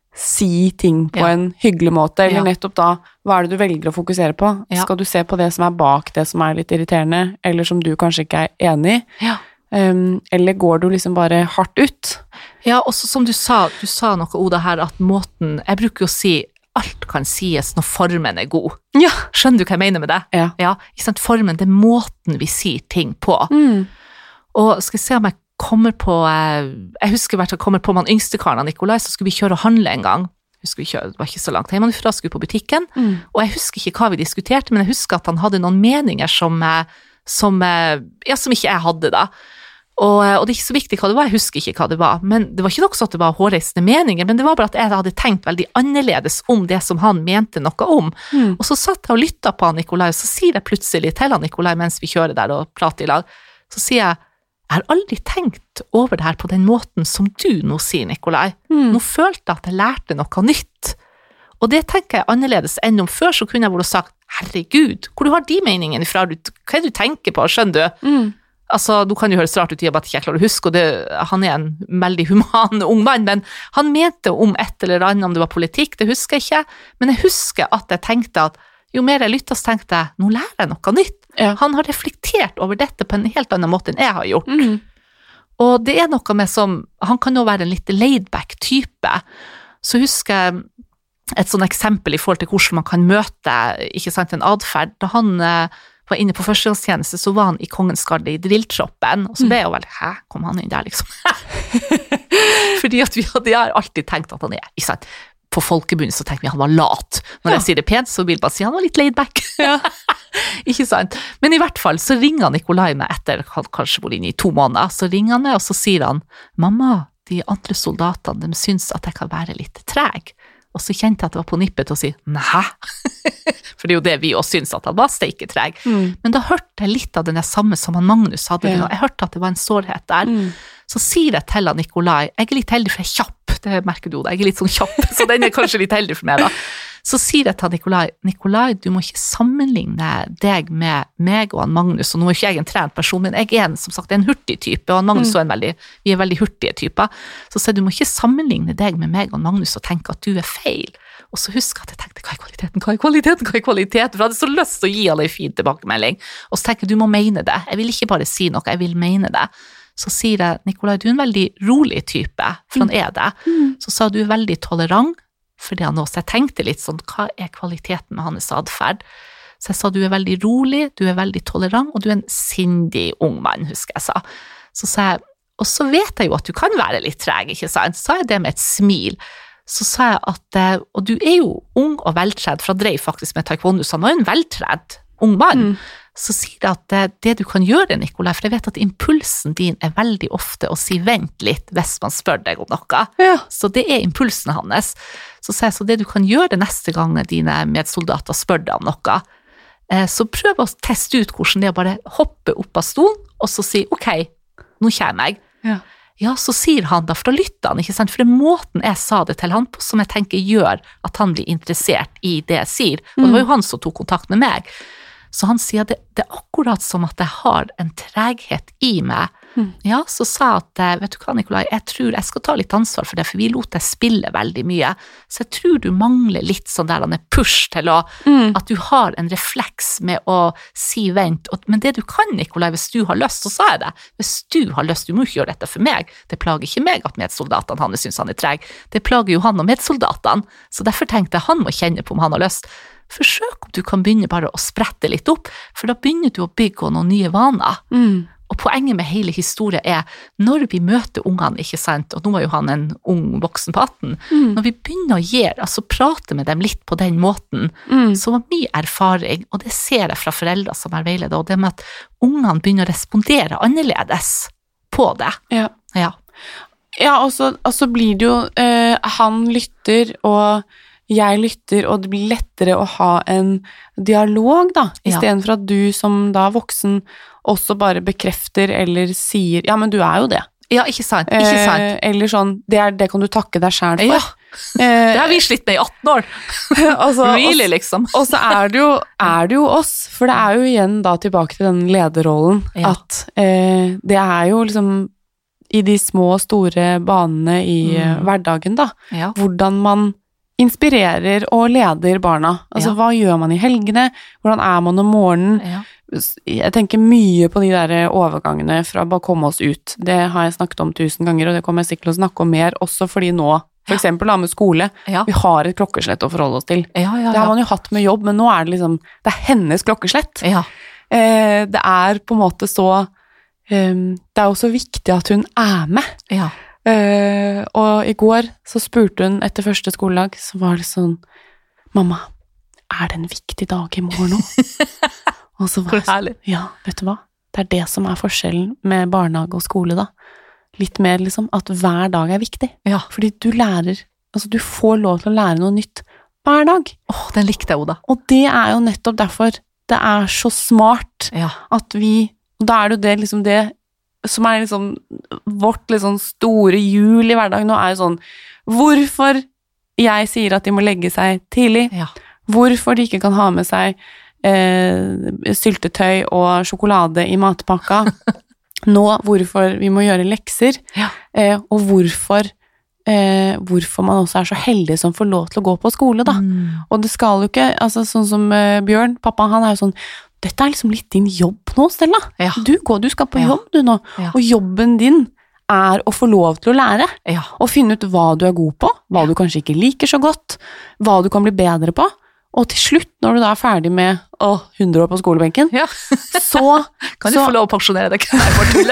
si ting på ja. en hyggelig måte, eller ja. nettopp da, hva er det du velger å fokusere på? Ja. Skal du se på det som er bak det som er litt irriterende, eller som du kanskje ikke er enig i? Ja. Um, eller går du liksom bare hardt ut? Ja, også som du sa, du sa noe, Oda, her, at måten, jeg bruker å si, alt kan sies når formen er god. Ja. Skjønner du hva jeg mener med det? Ja. Ja, ikke sant? Formen, det er måten vi sier ting på. Mm. Og skal jeg se om jeg kommer på, jeg husker hvert jeg kommer på man yngste karen av Nikolai, så skulle vi kjøre og handle en gang. Husker vi kjøre, det var ikke så langt hjemmefra, skulle vi på butikken, mm. og jeg husker ikke hva vi diskuterte, men jeg husker at han hadde noen meninger som, som, ja, som ikke jeg hadde da. Og, og det er ikke så viktig hva det var, jeg husker ikke hva det var, men det var ikke nok så at det var hårreisende meninger, men det var bare at jeg hadde tenkt veldig annerledes om det som han mente noe om. Mm. Og så satt jeg og lyttet på han Nikolai, og så sier jeg plutselig til han Nikolai mens vi kjører der og prater i lag, så sier jeg, jeg har aldri tenkt over det her på den måten som du nå sier, Nikolai. Mm. Nå følte jeg at jeg lærte noe nytt. Og det tenker jeg annerledes enn om før, så kunne jeg vært sagt, herregud, hvor du har de meningene fra, hva er det du tenker på, skjønner du? Mm. Altså, du kan jo høres rart ut i at jeg ikke klarer å huske, og det, han er en veldig human ung mann, men han mente om et eller annet, om det var politikk, det husker jeg ikke, men jeg husker at jeg tenkte at jo mer jeg lyttet, så tenkte jeg, nå lærer jeg noe nytt. Ja. Han har reflektert over dette på en helt annen måte enn jeg har gjort. Mm. Og det er noe med som, han kan jo være en litt laid-back type. Så husker jeg et sånt eksempel i forhold til hvordan man kan møte, ikke sant, en adferd. Da han eh, var inne på førstegangstjeneste, så var han i Kongens Garde i drilltroppen, og så ble jeg jo veldig, hæ, kom han inn der liksom? Fordi at vi hadde, jeg har alltid tenkt at han er, ikke sant? På folkebundet så tenkte vi han var lat. Når ja. jeg sier det pent, så vil jeg bare si han var litt laid back. Ja. Ikke sant? Men i hvert fall så ringer Nikolai meg etter, kanskje hvor inne i to måneder, så ringer han meg, og så sier han, mamma, de andre soldatene, de syns at jeg kan være litt treg. Og så kjente jeg at det var på nippet til å si, nei. For det er jo det vi også syns, at han var steiketreg. Mm. Men da hørte jeg litt av den samme som han Magnus hadde. Ja. Jeg hørte at det var en sårhet der. Mm. Så sier jeg til han Nikolai, jeg er litt heldig for jeg er kjapp, det merker du da, jeg er litt sånn kjapp, så den er kanskje litt heldig for meg da. Så sier jeg til Nikolai, Nikolai, du må ikke sammenligne deg med meg og han Magnus, og nå er ikke jeg en trent person, men jeg er en, som sagt, en hurtig type, og han Magnus mm. er en veldig, vi er veldig hurtige typer. Så sier du må ikke sammenligne deg med meg og han Magnus og tenke at du er feil. Og så husker jeg at jeg tenkte, hva er kvaliteten, hva er kvaliteten, hva er kvaliteten, for jeg hadde så lyst til å gi alle en fin tilbakemelding. Og så tenker jeg, du må mene det, jeg vil ikke bare si noe, jeg vil mene det. Så sier jeg, Nikolai, du er en veldig rolig type, for han er det. Mm. Så sa du er veldig tolerant, for det han også, jeg tenkte litt sånn, hva er kvaliteten med hans adferd? Så jeg sa, du er veldig rolig, du er veldig tolerant, og du er en sindig ung mann, husker jeg sa. Så sa jeg, og så vet jeg jo at du kan være litt treg, ikke sant? Så sa jeg det med et smil. Så sa jeg at, og du er jo ung og veltredd, for han drev faktisk med taekwondo, så han var jo en veltredd ung mann. Mm. Så sier jeg at det, det du kan gjøre, Nikolai, for jeg vet at impulsen din er veldig ofte å si vent litt hvis man spør deg om noe. Ja. Så det er impulsen hans. Så sier jeg, så det du kan gjøre neste gang dine medsoldater spør deg om noe, så prøv å teste ut hvordan det er å bare hoppe opp av stolen, og så si, ok, nå kommer jeg. Ja. Ja, så sier han da, for da lytter han, ikke sant? For det er måten jeg sa det til han på, som jeg tenker gjør at han blir interessert i det jeg sier. Og det var jo han som tok kontakt med meg. Så han sier det, det er akkurat som at jeg har en treghet i meg, Ja, så sa jeg at, vet du hva, Nikolai, jeg tror jeg skal ta litt ansvar for det, for vi lot deg spille veldig mye, så jeg tror du mangler litt sånn der han er push til å, mm. at du har en refleks med å si vent, og, men det du kan, Nikolai, hvis du har lyst, så sa jeg det, hvis du har lyst, du må ikke gjøre dette for meg, det plager ikke meg at medsoldatene han synes han er treg, det plager jo han og medsoldatene, så derfor tenkte jeg han må kjenne på om han har lyst. Forsøk om du kan begynne bare å sprette litt opp, for da begynner du å bygge noen nye vaner. Mm. Og poenget med hele historien er, når vi møter ungene, ikke sant, og nå var jo han en ung voksen på atten, mm. når vi begynner å gjøre, altså prate med dem litt på den måten, mm. så var min erfaring, og det ser jeg fra foreldre som er veiledet, og det med at ungene begynner å respondere annerledes på det. Ja, ja. ja og, så, og så blir det jo, eh, han lytter, og jeg lytter, og det blir lettere å ha en dialog da, i stedet for at du som da voksen også bare bekrefter eller sier, ja, men du er jo det. Ja, ikke sant, ikke sant. Eh, eller sånn, det, er, det kan du takke deg selv for. Ja, det har vi slitt med i atten år. altså, really, liksom. Og så er det, jo, er det jo oss, for det er jo igjen da tilbake til den lederrollen, ja. At eh, det er jo liksom i de små og store banene i mm. hverdagen da, ja. Hvordan man inspirerer og leder barna. Altså, ja. Hva gjør man i helgene? Hvordan er man om morgenen? Ja. Jeg tenker mye på de der overgangene fra bare komme oss ut. Det har jeg snakket om tusen ganger, og det kommer jeg sikkert til å snakke om mer, også fordi nå, for ja. eksempel da med skole, ja. vi har et klokkeslett å forholde oss til. Ja, ja, ja. Det har man jo hatt med jobb, men nå er det liksom, det er hennes klokkeslett. Ja. Eh, det er på en måte så, um, det er også viktig at hun er med. Ja. Uh, og i går så spurte hun etter første skoledag, så var det sånn, mamma, er det en viktig dag i morgen nå? Og så var det sånn, ja, vet du hva? Det er det som er forskjellen med barnehage og skole da. Litt mer liksom, at hver dag er viktig. Ja. Fordi du lærer, altså du får lov til å lære noe nytt hver dag. Åh, den likte jeg jo da. Og det er jo nettopp derfor det er så smart ja. At vi, og da er det jo det liksom det, som er liksom vårt liksom store hjul i hverdagen nå er jo sånn, hvorfor jeg sier at de må legge seg tidlig, ja. Hvorfor de ikke kan ha med seg eh, syltetøy og sjokolade i matpakka, nå hvorfor vi må gjøre lekser, ja. eh, og hvorfor, eh, hvorfor man også er så heldig som får lov til å gå på skole da, mm. og det skal jo ikke, altså sånn som eh, Bjørn, pappa han er jo sånn, dette er liksom litt din jobb nå, Stella. Ja. Du går, du skal på ja. jobb du nå, ja. Og jobben din er å få lov til å lære, ja. Og finne ut hva du er god på, hva ja. Du kanskje ikke liker så godt, hva du kan bli bedre på, og til slutt, når du da er ferdig med å, hundre år på skolebenken, ja. så kan du så, få lov å pensjonere deg, kan jeg bare tulle?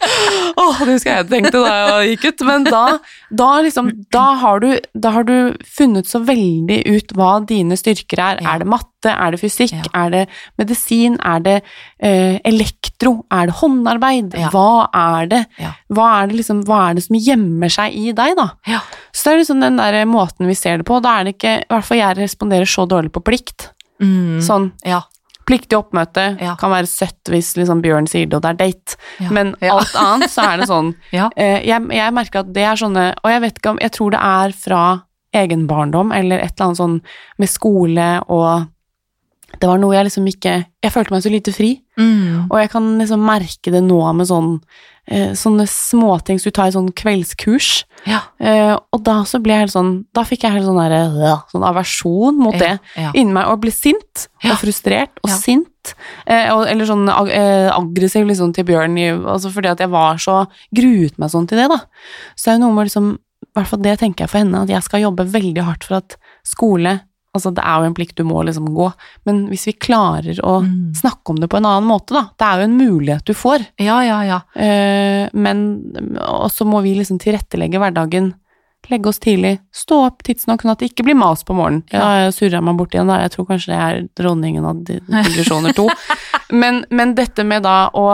Åh, det husker jeg tenkte da jeg gikk ut, men da, da liksom, da har du, da har du funnet så veldig ut hva dine styrker er. Ja. Er det matte, er det fysikk, ja. Er det medisin, er det eh, elektro, er det håndarbeid, ja. Hva er det? Ja. Hva er det liksom, hva er det som gjemmer seg i deg da? Ja. Så det er liksom den der måten vi ser det på, da er det ikke, i hvert fall jeg responderer så dårlig på plikt. Mm. Sånn, ja. Pliktig oppmøte ja. Kan være søtt hvis liksom Bjørn sier det, og det er date. Ja. Men ja. alt annet så er det sånn. ja. eh, jeg, jeg merker at det er sånne, og jeg vet ikke om, jeg tror det er fra egen barndom, eller et eller annet sånn med skole, og det var noe jeg liksom ikke, jeg følte meg så lite fri, mm. og jeg kan liksom merke det nå med sånn, eh, sånne småting, så du tar i sånn kveldskurs, ja. eh, og da så ble jeg helt sånn, da fikk jeg helt sånn der, øh, sånn aversjon mot ja. det, Ja. inni meg, og ble sint, Ja. og frustrert, og Ja. sint, eh, og, eller sånn ag eh, aggressiv liksom til Bjørn, i, altså fordi at jeg var så, gruet meg sånn til det da, så det er jo noe med liksom, i hvert fall det tenker jeg for henne, at jeg skal jobbe veldig hardt for at skole, altså det er jo en plikt du må liksom gå, men hvis vi klarer å mm. snakke om det på en annen måte da, det er jo en mulighet du får, Ja, ja, ja. eh, men også må vi liksom tilrettelegge hverdagen, legge oss tidlig, stå opp tidsnok, sånn at det ikke blir mas på morgenen. Ja, jeg surret meg bort igjen der, jeg tror kanskje det er dronningen av digresjoner to, men, men dette med da å,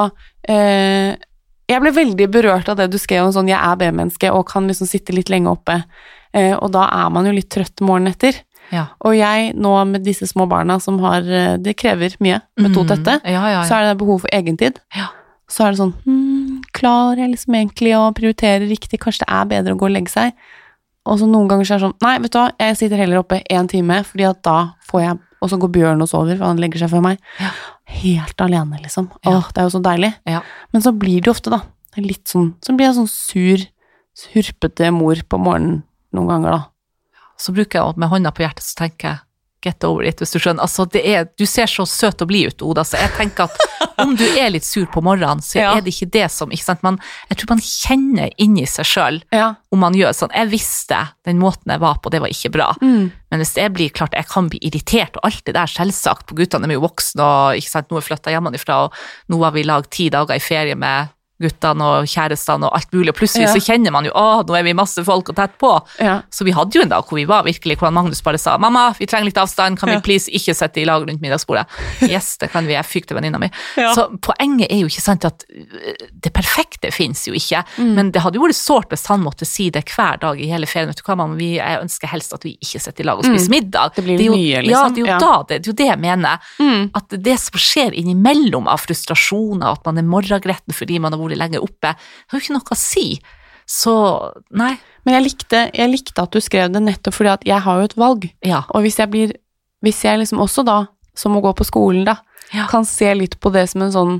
eh, jeg ble veldig berørt av det du skrev om sånn, jeg er B-menneske og kan liksom sitte litt lenge oppe, eh, og da er man jo litt trøtt morgenen etter. Ja. Og jeg nå med disse små barna som har, det krever mye med to tette, mm. ja, ja, ja. så er det behov for egentid. Ja. Så er det sånn, hmm, klarer jeg liksom egentlig å prioritere riktig, kanskje det er bedre å gå og legge seg. Og så noen ganger så er det sånn, nei, vet du hva, jeg sitter heller oppe en time, fordi at da får jeg, og så går Bjørn og sover, for han legger seg for meg. Ja. Helt alene liksom. Ja. Åh, det er jo så deilig. Ja. Men så blir det jo ofte da, litt sånn, så blir jeg sånn sur, hurpete mor på morgenen noen ganger da. Så bruker jeg med hånda på hjertet, så tenker jeg, get over it, hvis du skjønner. Altså, det er, du ser så søt og blid ut, Oda, så jeg tenker at om du er litt sur på morgenen, så ja. Er det ikke det som, ikke sant, man, jeg tror man kjenner inni seg selv, ja. Om man gjør sånn, jeg visste den måten jeg var på, det var ikke bra, mm. men hvis jeg blir klart, jeg kan bli irritert, og alt det der selvsagt, på guttene er jo voksne, og ikke sant, nå er flyttet hjemmefra, og nå har vi laget ti dager i ferie med guttene og kjærestene og alt mulig, og plutselig ja. Så kjenner man jo, åh, nå er vi masse folk og tett på. Ja. Så vi hadde jo en dag hvor vi var virkelig, hvor Magnus bare sa, mamma, vi trenger litt avstand, kan ja. Vi please ikke sette i lag rundt middagsbordet? Yes, det kan vi, jeg fykte venninna mi. Ja. Så poenget er jo ikke sant at det perfekte finnes jo ikke, mm. men det hadde jo vært sårt hvis han måtte si det hver dag i hele ferien, vet du hva, mamma, vi, jeg ønsker helst at vi ikke setter i lag og spiser mm. middag. Det blir det jo, mye, liksom. Ja, det er jo ja. Da, det, det er jo det jeg mener, mm. at det som skjer innimellom av frustrasjoner, at man er morgengretten fordi man har vært lenge oppe, det har jo ikke noe å si. Så, nei. Men jeg likte, jeg likte at du skrev det nettopp fordi at jeg har jo et valg. Ja. Og hvis jeg blir, hvis jeg liksom også da, som å gå på skolen da, ja. Kan se litt på det som en sånn,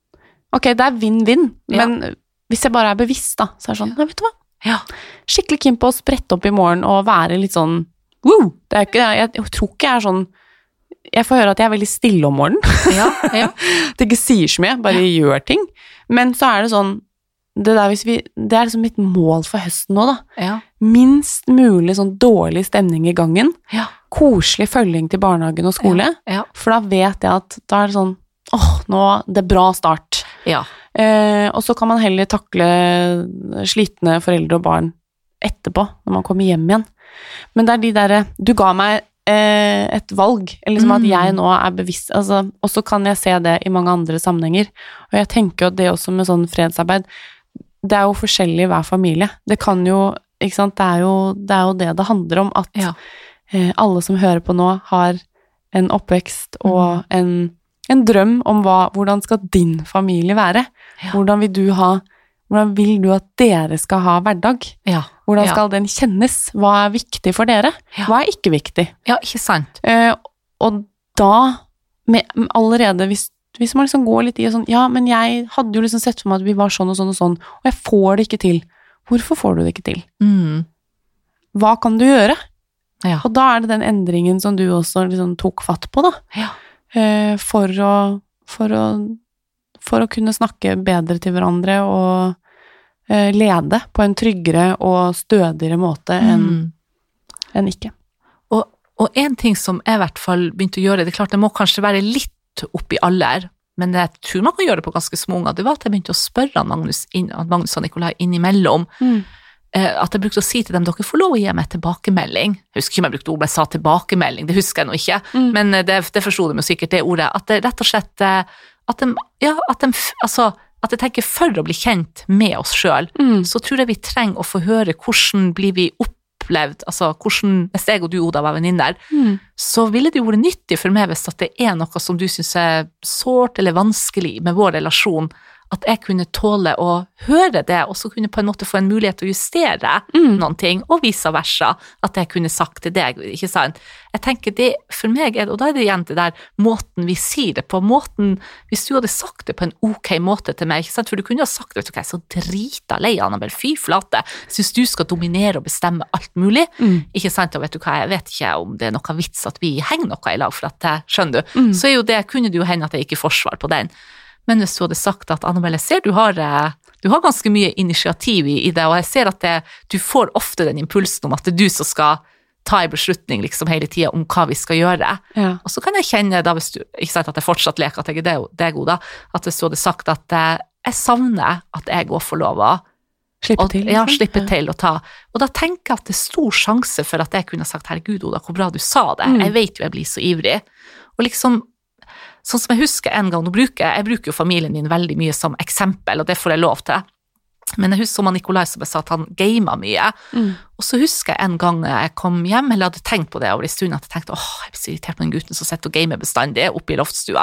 ok, det er vinn-vinn, ja. Men hvis jeg bare er bevisst da, så er det sånn, nei, vet du hva? Ja. Skikkelig keen på å sprette opp i morgen og være litt sånn, wow, det er ikke, jeg, jeg tror ikke jeg er sånn, jeg får høre at jeg er veldig stille om morgenen. Ja, ja. Det ikke sier så mye, bare ja. Gjør ting. Men så er det sånn, det, der hvis vi, det er liksom mitt mål for høsten nå da. Ja. Minst mulig sånn dårlig stemning i gangen. Ja. Koselig følging til barnehagen og skole. Ja. Ja. For da vet jeg at da er det sånn, åh, nå, det er bra start. Ja. Eh, og så kan man heller takle slitne foreldre og barn etterpå, når man kommer hjem igjen. Men det er de der, du ga meg et valg, eller liksom at jeg nå er bevisst, altså, og så kan jeg se det i mange andre sammenhenger, og jeg tenker jo at det også med sånn fredsarbeid, det er jo forskjellig i hver familie, det kan jo, ikke sant, det er jo det, er jo det, det handler om, at ja. eh, alle som hører på nå har en oppvekst og mm. en, en drøm om hva, hvordan skal din familie være, ja. Hvordan vil du ha, hvordan vil du at dere skal ha hverdag? Ja. Hvordan skal ja. Den kjennes? Hva er viktig for dere? Ja. Hva er ikke viktig? Ja, ikke sant. Eh, og da, med, allerede, hvis, hvis man liksom går litt i og sånn, ja, men jeg hadde jo liksom sett for meg at vi var sånn og sånn og sånn, og jeg får det ikke til. Hvorfor får du det ikke til? Mm. Hva kan du gjøre? Ja. Og da er det den endringen som du også liksom tok fatt på da. Ja. Eh, for å, for å, for å kunne snakke bedre til hverandre og lede på en tryggere og stødigere måte enn mm. en ikke. Og, og en ting som jeg i hvert fall begynte å gjøre, det er klart det må kanskje være litt opp i alder, men jeg tror man kan gjøre det på ganske små unger, det var at jeg begynte å spørre Magnus, inn, Magnus og Nikolai innimellom, mm. eh, at jeg brukte å si til dem, dere får lov å gi meg tilbakemelding. Jeg husker ikke om jeg brukte ordet, jeg sa tilbakemelding, det husker jeg nå ikke, mm. men det, det forstod de jo sikkert det ordet, at det rett og slett, at de, ja, at de, altså, at jeg tenker for å bli kjent med oss selv, mm. så tror jeg vi trenger å få høre hvordan blir vi opplevd, altså hvordan, hvis jeg og du, Oda, var venninner, mm. så ville det jo vært nyttig for meg hvis at det er noe som du synes er sårt eller vanskelig med vår relasjon, at jeg kunne tåle å høre det, og så kunne på en måte få en mulighet til å justere mm. noen ting, og vice versa, at jeg kunne sagt til deg, ikke sant? Jeg tenker det, for meg er det, og da er det igjen det der måten vi sier det på, måten, hvis du hadde sagt det på en ok måte til meg, ikke sant? For du kunne ha sagt, vet du hva, jeg er så drita lei, Annabelle, fy flate, synes du skal dominere og bestemme alt mulig, mm. ikke sant? Og vet du hva, jeg vet ikke om det er noe vits at vi henger noe i lag, for at, skjønner du, mm. så er jo det, kunne det jo hende at jeg ikke forsvar på den. Men hvis du hadde sagt at, Annabelle, jeg ser du har, du har ganske mye initiativ i, i det, og jeg ser at det, du får ofte den impulsen om at det er du som skal ta en beslutning liksom hele tiden om hva vi skal gjøre. Ja. Og så kan jeg kjenne da, hvis du, ikke sant, at jeg fortsatt leker at jeg er det god da, at hvis du hadde sagt at jeg savner at jeg går for lov å slippe til. Og, ja, slippe ja. Til å ta. Og da tenker jeg at det er stor sjanse for at jeg kunne sagt, herregud, Oda, hvor bra du sa det. Mm. Jeg vet jo jeg blir så ivrig. Og liksom, sånn som jeg husker en gang, nå bruker jeg, jeg bruker jo familien din veldig mye som eksempel, og det får jeg lov til. Men jeg husker som Nikolai som jeg sa at han gamet mye, mm. og så husker jeg en gang jeg kom hjem, eller hadde tenkt på det over i stunden, at jeg tenkte, åh, jeg blir så irritert på den gutten som sitter og gamer bestandig oppe i loftstua.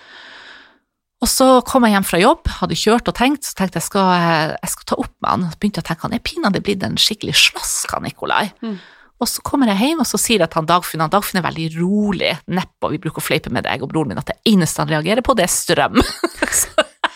Og så kom jeg hjem fra jobb, hadde kjørt og tenkt, så tenkte jeg, jeg skal, jeg skal ta opp med han, så begynte jeg å tenke, han er pinadø blitt en skikkelig slask, han Nikolai. Mm. Og så kommer jeg hjem, og så sier jeg til han Dagfinn, han Dagfinn er veldig rolig, neppe, og vi bruker å fleipe med deg og broren min, at det eneste han reagerer på, det er strøm. Så,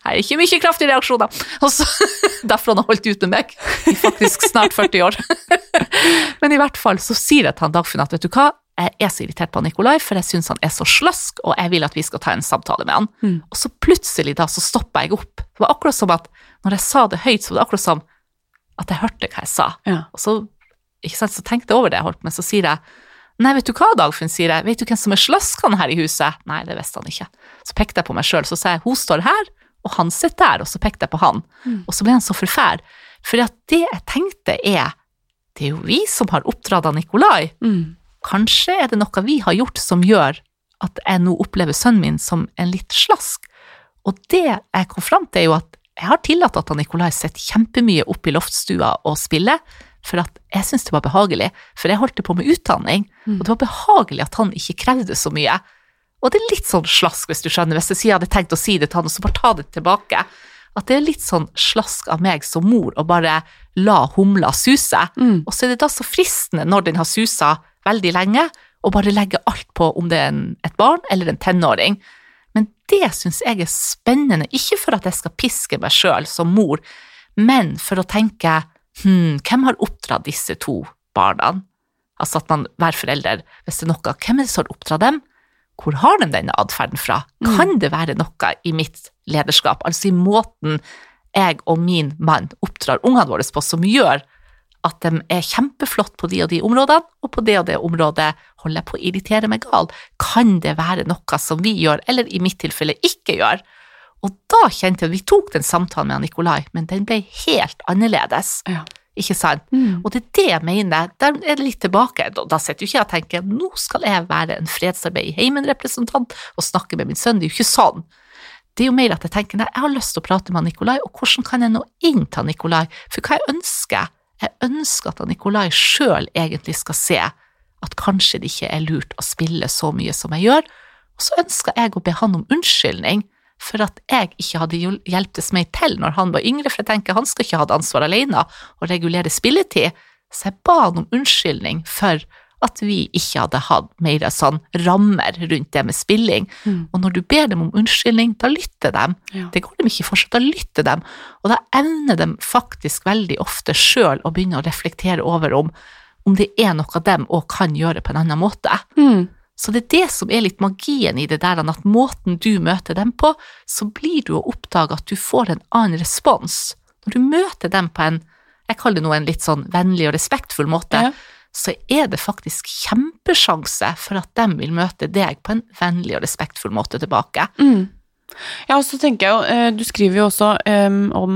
er ikke mye kraftige reaksjoner. Og så, derfor han har holdt ut med meg i faktisk snart førti år. Men i hvert fall så sier jeg til han Dagfinn at vet du hva, jeg er så irritert på Nikolai, for jeg synes han er så slask, og jeg vil at vi skal ta en samtale med han. Mm. Og så plutselig da, så stoppet jeg opp. Det var akkurat som at, når jeg sa det høyt, så var det akkurat som at jeg hørte hva jeg sa. Ja. Og så, ikke sant, så tenkte jeg over det jeg holdt med, så sier jeg, nei, vet du hva, Dagfinn, sier jeg, vet du hvem som er slaskene her i huset? Nei, det visste han ikke. Så pekte jeg på meg selv, så sa jeg, hun står her, og han sitter der, og så pekte jeg på han. Mm. Og så ble han så forfær. For at det jeg tenkte er, det er jo vi som har oppdratt av Nikolai. Mm. Kanskje er det noe vi har gjort som gjør at jeg nå opplever sønnen min som en litt slask. Og det jeg kom frem til er jo at jeg har tillatt at Nikolai sitter kjempemye oppe i loftstua og spiller, for at jeg synes det var behagelig, for jeg holdt på med utdanning, mm. og det var behagelig at han ikke krevde så mye. Og det er litt sånn slask, hvis du skjønner, hvis jeg sier jeg hadde tenkt å si det til han, og så bare ta det tilbake, at det er litt sånn slask av meg som mor, å bare la humla suse, mm. og så er det da så fristende når den har susa veldig lenge, og bare legge alt på om det er en, et barn eller en tenåring. Men det synes jeg er spennende, ikke for at jeg skal piske meg selv som mor, men for å tenke, hmm, hvem har oppdratt disse to barna? Altså at man, hver forelder, hvis det er noe, hvem er det som har oppdratt dem? Hvor har de denne adferden fra? Kan det være noe i mitt lederskap, altså i måten jeg og min mann oppdrar ungene våre på, som gjør at de er kjempeflott på de og de områdene, og på det og det området holder jeg på å irritere meg gal. Kan det være noe som vi gjør, eller i mitt tilfelle ikke gjør? Og da kjente jeg at vi tok den samtalen med Nikolai, men den ble helt annerledes. Ja. Ikke sant? Mm. Og det er det jeg mener, der er det litt tilbake, da, da sitter jo ikke jeg og tenker, nå skal jeg være en fredsarbeid i heimen-representant og snakke med min sønn, det er jo ikke sånn. Det er jo mer at jeg tenker, nei, jeg har lyst til å prate med Nikolai, og hvordan kan jeg nå inn til Nikolai? For hva jeg ønsker? Jeg ønsker at Nikolai selv egentlig skal se at kanskje det ikke er lurt å spille så mye som jeg gjør, og så ønsker jeg å be han om unnskyldning, for at jeg ikke hadde hjelptes mer til når han var yngre, for jeg tenker han skal ikke ha ansvar alene og regulere spilletid, så jeg ba han om unnskyldning for at vi ikke hadde hatt mer sånn rammer rundt det med spilling, mm. og når du ber dem om unnskyldning, da lytter de, ja. Det går de ikke fortsatt, da lytter de, og da evner de faktisk veldig ofte selv å begynne å reflektere over om, om det er noe de også kan gjøre på en annen måte. Mm. Så det er det som er litt magien i det der, at måten du møter dem på, så blir du å oppdage at du får en annen respons. Når du møter dem på en, jeg kaller det nå en litt sånn vennlig og respektfull måte, ja. Så er det faktisk kjempesjanse for at de vil møte deg på en vennlig og respektfull måte tilbake. Mm. Ja, og så tenker jeg jo, du skriver jo også um, om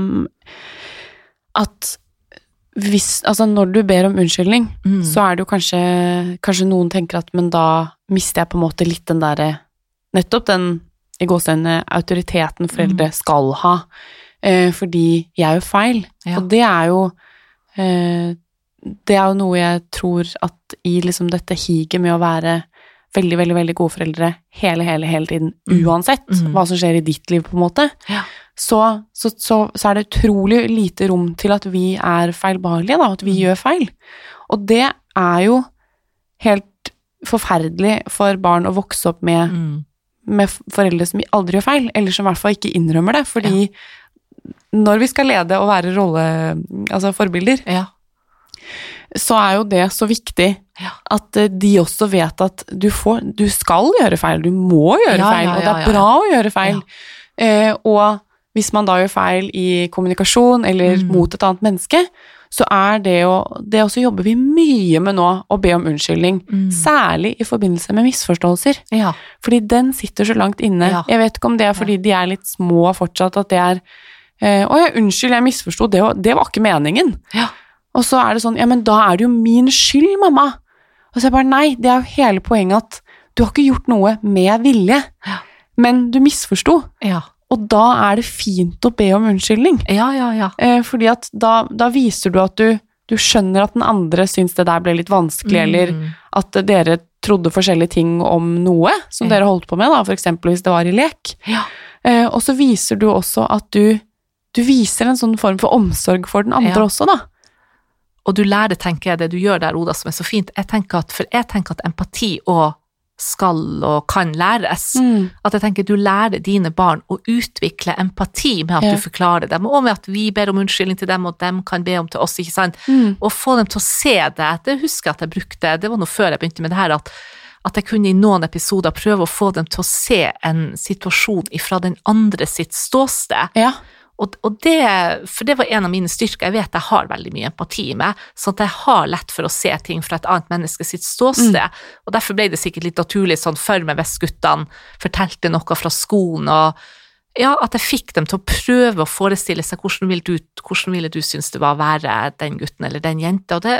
at hvis, altså når du ber om unnskyldning, mm. så er det jo kanskje, kanskje noen tenker at, men da mister jeg på en måte litt den der, nettopp den i gåsehudene autoriteten foreldre mm. skal ha, eh, fordi jeg gjør feil. Ja. Og det er jo, eh, det er jo noe jeg tror at i liksom dette higet med å være veldig, veldig, veldig gode foreldre hele, hele, hele tiden, mm. uansett mm. hva som skjer i ditt liv på en måte, ja. Så, så, så, så er det utrolig lite rom til at vi er feilbarlige, da, at vi mm. gjør feil. Og det er jo helt forferdelig for barn å vokse opp med, mm. med foreldre som aldri gjør feil, eller som i hvert fall ikke innrømmer det, fordi ja. når vi skal lede og være rolle, altså forbilder, ja. så er jo det så viktig ja. at de også vet at du, får, du skal gjøre feil, du må gjøre ja, feil, ja, ja, og det er bra ja, ja. å gjøre feil. Ja. Eh, og hvis man da gjør feil i kommunikasjon eller mm. mot et annet menneske, så er det jo, det også jobber vi mye med nå, å be om unnskyldning, mm. særlig i forbindelse med misforståelser. Ja. Fordi den sitter så langt inne. Ja. Jeg vet ikke om det er fordi ja. de er litt små fortsatt, at det er, eh, å ja, unnskyld, jeg misforstod, det, det var ikke meningen. Ja. Og så er det sånn, ja, men da er det jo min skyld, mamma. Og så er jeg bare, nei, det er jo hele poenget at du har ikke gjort noe med vilje, ja. men du misforstod. Ja. Og da er det fint å be om unnskyldning. Ja, ja, ja. Eh, fordi at da, da viser du at du, du skjønner at den andre syns det der ble litt vanskelig, mm. eller at dere trodde forskjellige ting om noe som ja. dere holdt på med, da, for eksempel hvis det var i lek. Ja. Eh, og så viser du også at du, du viser en sånn form for omsorg for den andre ja. også, da. Og du lærer, tenker jeg, det du gjør der, Oda, som er så fint. Jeg tenker at, for jeg tenker at empati og skal og kan læres. Mm. At jeg tenker du lærer dine barn å utvikle empati med at Ja. du forklarer dem, og med at vi ber om unnskyldning til dem, og dem kan be om til oss, ikke sant? Mm. Og få dem til å se det. Det husker jeg at jeg brukte, det var noe før jeg begynte med det her, at, at jeg kunne i noen episoder prøve å få dem til å se en situasjon ifra den andre sitt ståsted. Ja. Og, og det, for det var en av mine styrker, jeg vet jeg har veldig mye empati med, sånn at jeg har lett for å se ting fra et annet menneske sitt ståsted, mm. og derfor ble det sikkert litt naturlig sånn for meg hvis guttene fortalte noe fra skolen, og ja, at jeg fikk dem til å prøve å forestille seg hvordan ville du, hvordan ville du synes det var å være den gutten eller den jente, og det,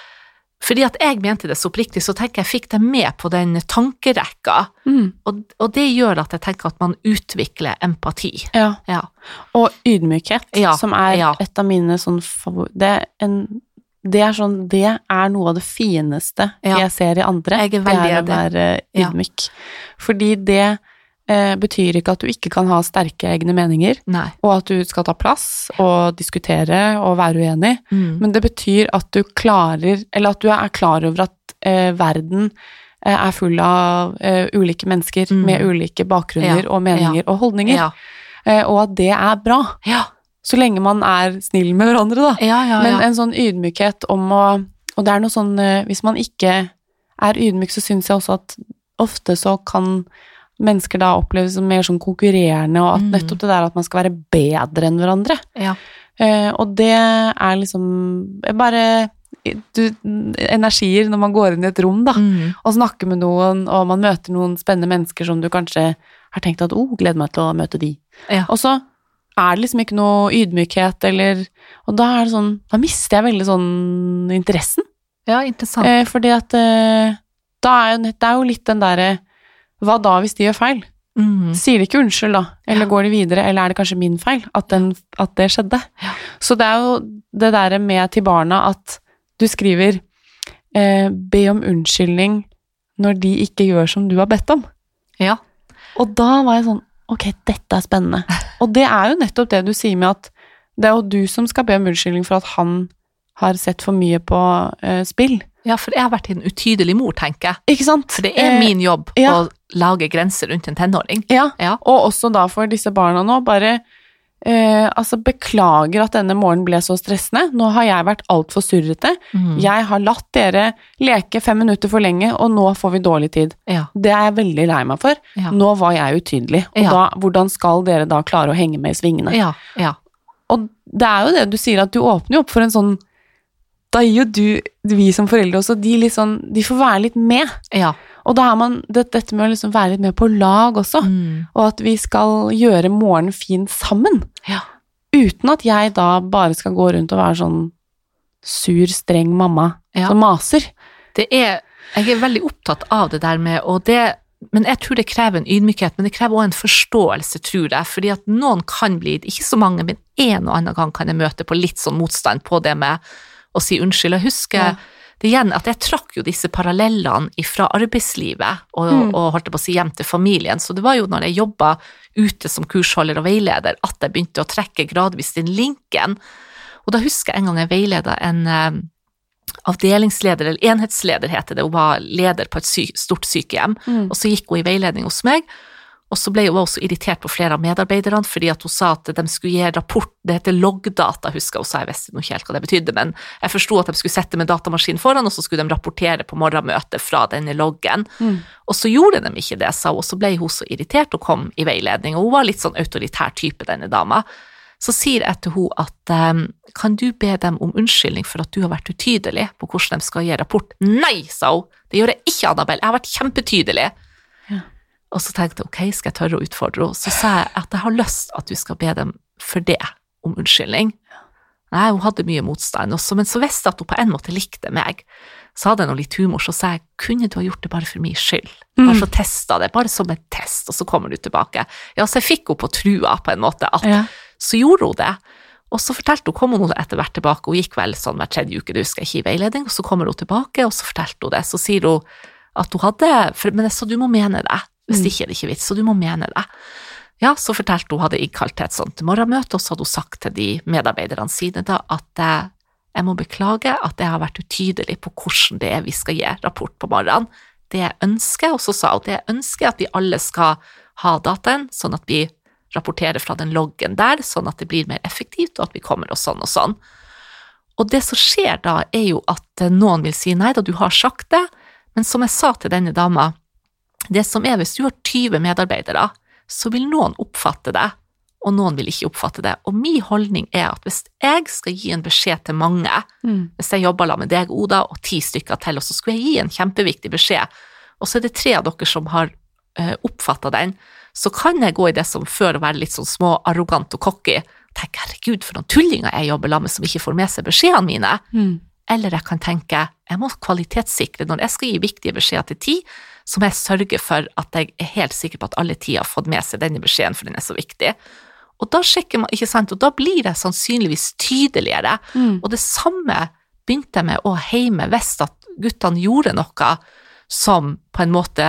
fordi at jeg mente det så oppriktig, så tenker jeg fikk dem med på den tankerekka, mm. og, og det gjør at jeg tenker at man utvikler empati. Ja. Ja. Og ydmykhet, Ja, som er ja. et av mine sånn favor... Det er, en, det er sånn, det er noe av det fineste Ja. jeg ser i andre. Jeg er veldig det er å enig. være Ja. ydmyk. Fordi det eh, betyr ikke at du ikke kan ha sterke egne meninger, Nei. og at du skal ta plass og diskutere og være uenig, Mm. men det betyr at du klarer, eller at du er klar over at eh, verden eh, er full av eh, ulike mennesker Mm. med ulike bakgrunner Ja. og meninger og holdninger, Ja. eh, og at det er bra, Ja. så lenge man er snill med hverandre da. Ja, ja, Men ja. en sånn ydmykhet om å, og det er noe sånn, eh, hvis man ikke er ydmyk, så synes jeg også at ofte så kan mennesker da oppleves som mer sånn konkurrerende, og at Mm. nettopp det der at man skal være bedre enn hverandre. ja. Eh, og det er liksom bare du, energier når man går inn i et rom da, Mm. og snakker med noen, og man møter noen spennende mennesker som du kanskje har tenkt at, oh, gleder meg til å møte de. Ja. Og så er det liksom ikke noe ydmykhet, eller, og da er det sånn, da mister jeg veldig sånn interessen, ja, interessant. eh, fordi at eh, da er jo, det er jo litt den der, hva da hvis de gjør feil? Mm. Sier de ikke unnskyld da, eller Ja. går de videre, eller er det kanskje min feil at, den, at det skjedde? Ja. Så det er jo det der med til barna at du skriver eh, be om unnskyldning når de ikke gjør som du har bedt om. Ja. Og da var jeg sånn, ok, dette er spennende. Og det er jo nettopp det du sier med at det er jo du som skal be om unnskyldning for at han har sett for mye på eh, spill. ja, for jeg har vært en utydelig mor, tenker jeg. Ikke sant? For det er Eh, min jobb ja. å lage grenser rundt en tenåring. Ja, Ja. og også da for disse barna nå, bare eh, altså beklager at denne morgenen ble så stressende. Nå har jeg vært alt for surrete. Mm. Jeg har latt dere leke fem minutter for lenge, og nå får vi dårlig tid. Ja. Det er jeg veldig lei meg for. Ja. Nå var jeg utydelig, og Ja. da, hvordan skal dere da klare å henge med i svingene? Ja, ja. Og det er jo det du sier, at du åpner jo opp for en sånn, da gir jo du, vi som foreldre også, de, litt sånn, de får være litt med. Ja. Og da er man, det, dette med å liksom være litt med på lag også, Mm. og at vi skal gjøre morgenen fin sammen, Ja. uten at jeg da bare skal gå rundt og være sånn sur, streng mamma Ja. som maser. Det er, jeg er veldig opptatt av det der med, og det, men jeg tror det krever en ydmykhet, men det krever også en forståelse, tror jeg, fordi at noen kan bli, ikke så mange, men en og annen gang kan jeg møte på litt sånn motstand på det med å si unnskyld. Jeg husker Ja. det igjen at jeg trakk jo disse parallellene fra arbeidslivet og, Mm. og holdt på å si hjem til familien, så det var jo når jeg jobbet ute som kursholder og veileder at jeg begynte å trekke gradvis den linken, og da husker jeg en gang jeg veiledet en eh, avdelingsleder, eller enhetsleder heter det, hun var leder på et sy stort sykehjem, Mm. og så gikk hun i veiledning hos meg, og så ble hun også irritert på flere av medarbeiderne, fordi at hun sa at de skulle gi rapport, det heter loggdata, husker hun sa, jeg visste ikke helt hva det betydde, men jeg forstod at de skulle sette med datamaskinen foran, og så skulle de rapportere på morgenmøtet fra denne loggen, Mm. og så gjorde de ikke det, sa hun, og så ble hun så irritert og kom i veiledning, og hun var litt sånn autoritær type, denne dama. Så sier jeg til hun at um, kan du be dem om unnskyldning for at du har vært utydelig på hvordan de skal gi rapport? Nei, sa hun, det gjør jeg ikke, Annabelle, jeg har vært kjempetydelig. Ja. Og så tenkte jeg, ok, skal jeg tørre å utfordre henne? Så sa jeg at jeg har lyst at du skal be dem for det, om unnskyldning. Nei, hun hadde mye motstand, også, men så visste jeg at hun på en måte likte meg. Så hadde jeg noe litt humor, så sa jeg, kunne du ha gjort det bare for min skyld? Bare så testet det, bare som en test, og så kommer du tilbake. Ja, så jeg fikk henne på trua på en måte, at Ja. så gjorde hun det. Og så fortalte hun, kom hun etter hvert tilbake, hun gikk vel sånn hver tredje uke, det husker jeg ikke i veiledning, og så kommer hun tilbake, og så fortalte hun det, så sier hun at hun hadde, for, men jeg sa, du må mene det, hvis Mm. ikke er det ikke vits, så du må mene det. Ja, så fortalte hun, hadde innkalt til et sånt morgenmøte, og så hadde hun sagt til de medarbeiderne sine da, at eh, jeg må beklage at jeg har vært utydelig på hvordan det er vi skal gi rapport på morgenen. det jeg ønsker, og så sa hun at jeg ønsker at vi alle skal ha dataen, sånn at vi rapporterer fra den loggen der, sånn at det blir mer effektivt, og at vi kommer oss sånn og sånn. Og det som skjer da, er jo at noen vil si, nei da, du har sagt det, men som jeg sa til denne dama, det som er, hvis du har tyve medarbeidere, så vil noen oppfatte det, og noen vil ikke oppfatte det. Og min holdning er at hvis jeg skal gi en beskjed til mange, mm. hvis jeg jobber sammen med deg, Oda, og ti stykker til, og så skulle jeg gi en kjempeviktig beskjed, og så er det tre av dere som har uh, oppfattet den, så kan jeg gå i det som før å være litt sånn små, arrogant og cocky, tenke, herregud, for noen tullinger jeg jobber sammen med som ikke får med seg beskjedene mine. Mm. Eller jeg kan tenke, jeg må kvalitetssikre når jeg skal gi viktige beskjeder til ti, så må jeg sørge for at jeg er helt sikker på at alle ti har fått med seg denne beskjeden, for den er så viktig. Og da sjekker man, ikke sant, og da blir det sannsynligvis tydeligere, mm. og det samme begynte jeg med å heime hvis at guttene gjorde noe som på en måte,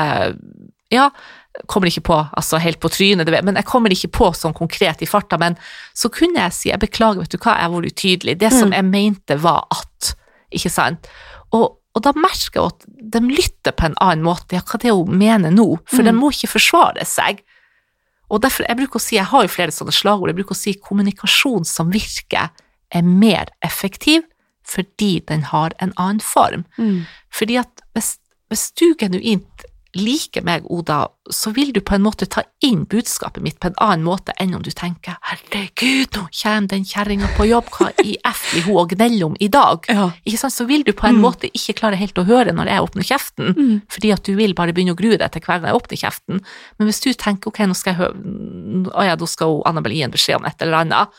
ja, kommer ikke på, altså helt på trynet, men jeg kommer ikke på sånn konkret i farta, men så kunne jeg si, jeg beklager, vet du hva, jeg var utydelig, det som jeg mente var at, ikke sant, og, og da merker jeg at de lytter på en annen måte, ja, hva det hun mener nå, for mm. de må ikke forsvare seg, og derfor, jeg bruker å si, jeg har jo flere sånne slagord, jeg bruker å si kommunikasjon som virker er mer effektiv, fordi den har en annen form, mm. fordi at hvis, hvis du genuint liker meg, Oda, så vil du på en måte ta inn budskapet mitt på en annen måte enn om du tenker, herregud, nå kommer den kjerringa på jobb, hva i F vil hun og gnelle om i dag? Ja. Ikke sant? Så vil du på en mm. måte ikke klare helt å høre når jeg åpner kjeften, mm. fordi at du vil bare begynne å grue deg til hver gang jeg åpner kjeften. Men hvis du tenker, ok, nå skal jeg høre, å ja, da skal Annabelle gi en beskjed om et eller annet,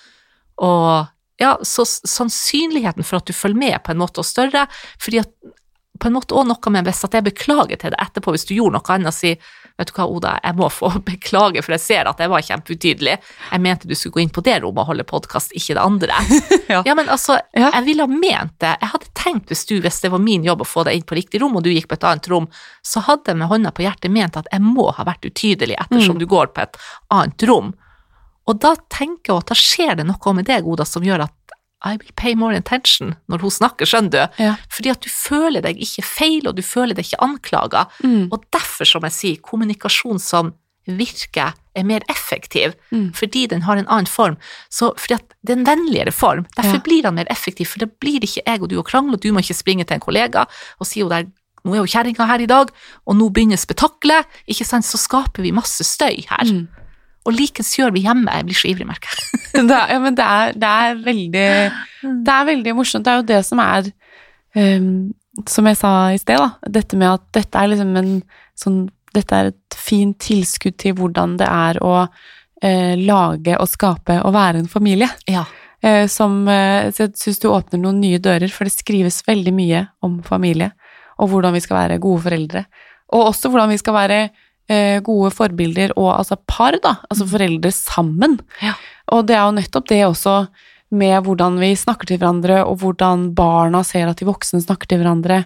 og ja, så sannsynligheten for at du følger med på en måte er større, fordi at på en måte også noe med hvis at jeg beklager til det etterpå, hvis du gjorde noe annet og sier, vet du hva, Oda, jeg må få beklage, for jeg ser at jeg var kjempeutydelig. Jeg mente du skulle gå inn på det rommet og holde podcast, ikke det andre. ja. ja, men altså, ja. jeg ville ha ment det. Jeg hadde tenkt hvis du, hvis det var min jobb å få deg inn på riktig rom, og du gikk på et annet rom, så hadde jeg med hånda på hjertet ment at jeg må ha vært utydelig ettersom mm. du går på et annet rom. Og da tenker jeg at da skjer det noe med deg, Oda, som gjør at I will pay more attention når hun snakker, skjønner du? Ja. Fordi at du føler deg ikke feil, og du føler deg ikke anklaget. Mm. Og derfor, som jeg sier, kommunikasjon som virker er mer effektiv, mm. fordi den har en annen form. Så fordi at det er en vennligere form, derfor ja. blir den mer effektiv, for det blir ikke jeg og du å krangle, og du må ikke springe til en kollega og si jo der, nå er jo kjerringa her i dag, og nå begynner spetakkelet, ikke sant, så skaper vi masse støy her. Mm. Og likens gjør vi hjemme, jeg blir så ivrig, merker jeg. Ja, men det er, det er veldig, det er veldig morsomt. Det er jo det som er, um, som jeg sa i sted da, dette med at dette er liksom en sånn, dette er et fint tilskudd til hvordan det er å uh, lage og skape og være en familie. Ja. Uh, som, uh, så jeg synes du åpner noen nye dører, for det skrives veldig mye om familie, og hvordan vi skal være gode foreldre. Og også hvordan vi skal være gode forbilder og altså par da, altså foreldre sammen. Ja. Og det er jo nettopp det også med hvordan vi snakker til hverandre, og hvordan barna ser at de voksne snakker til hverandre.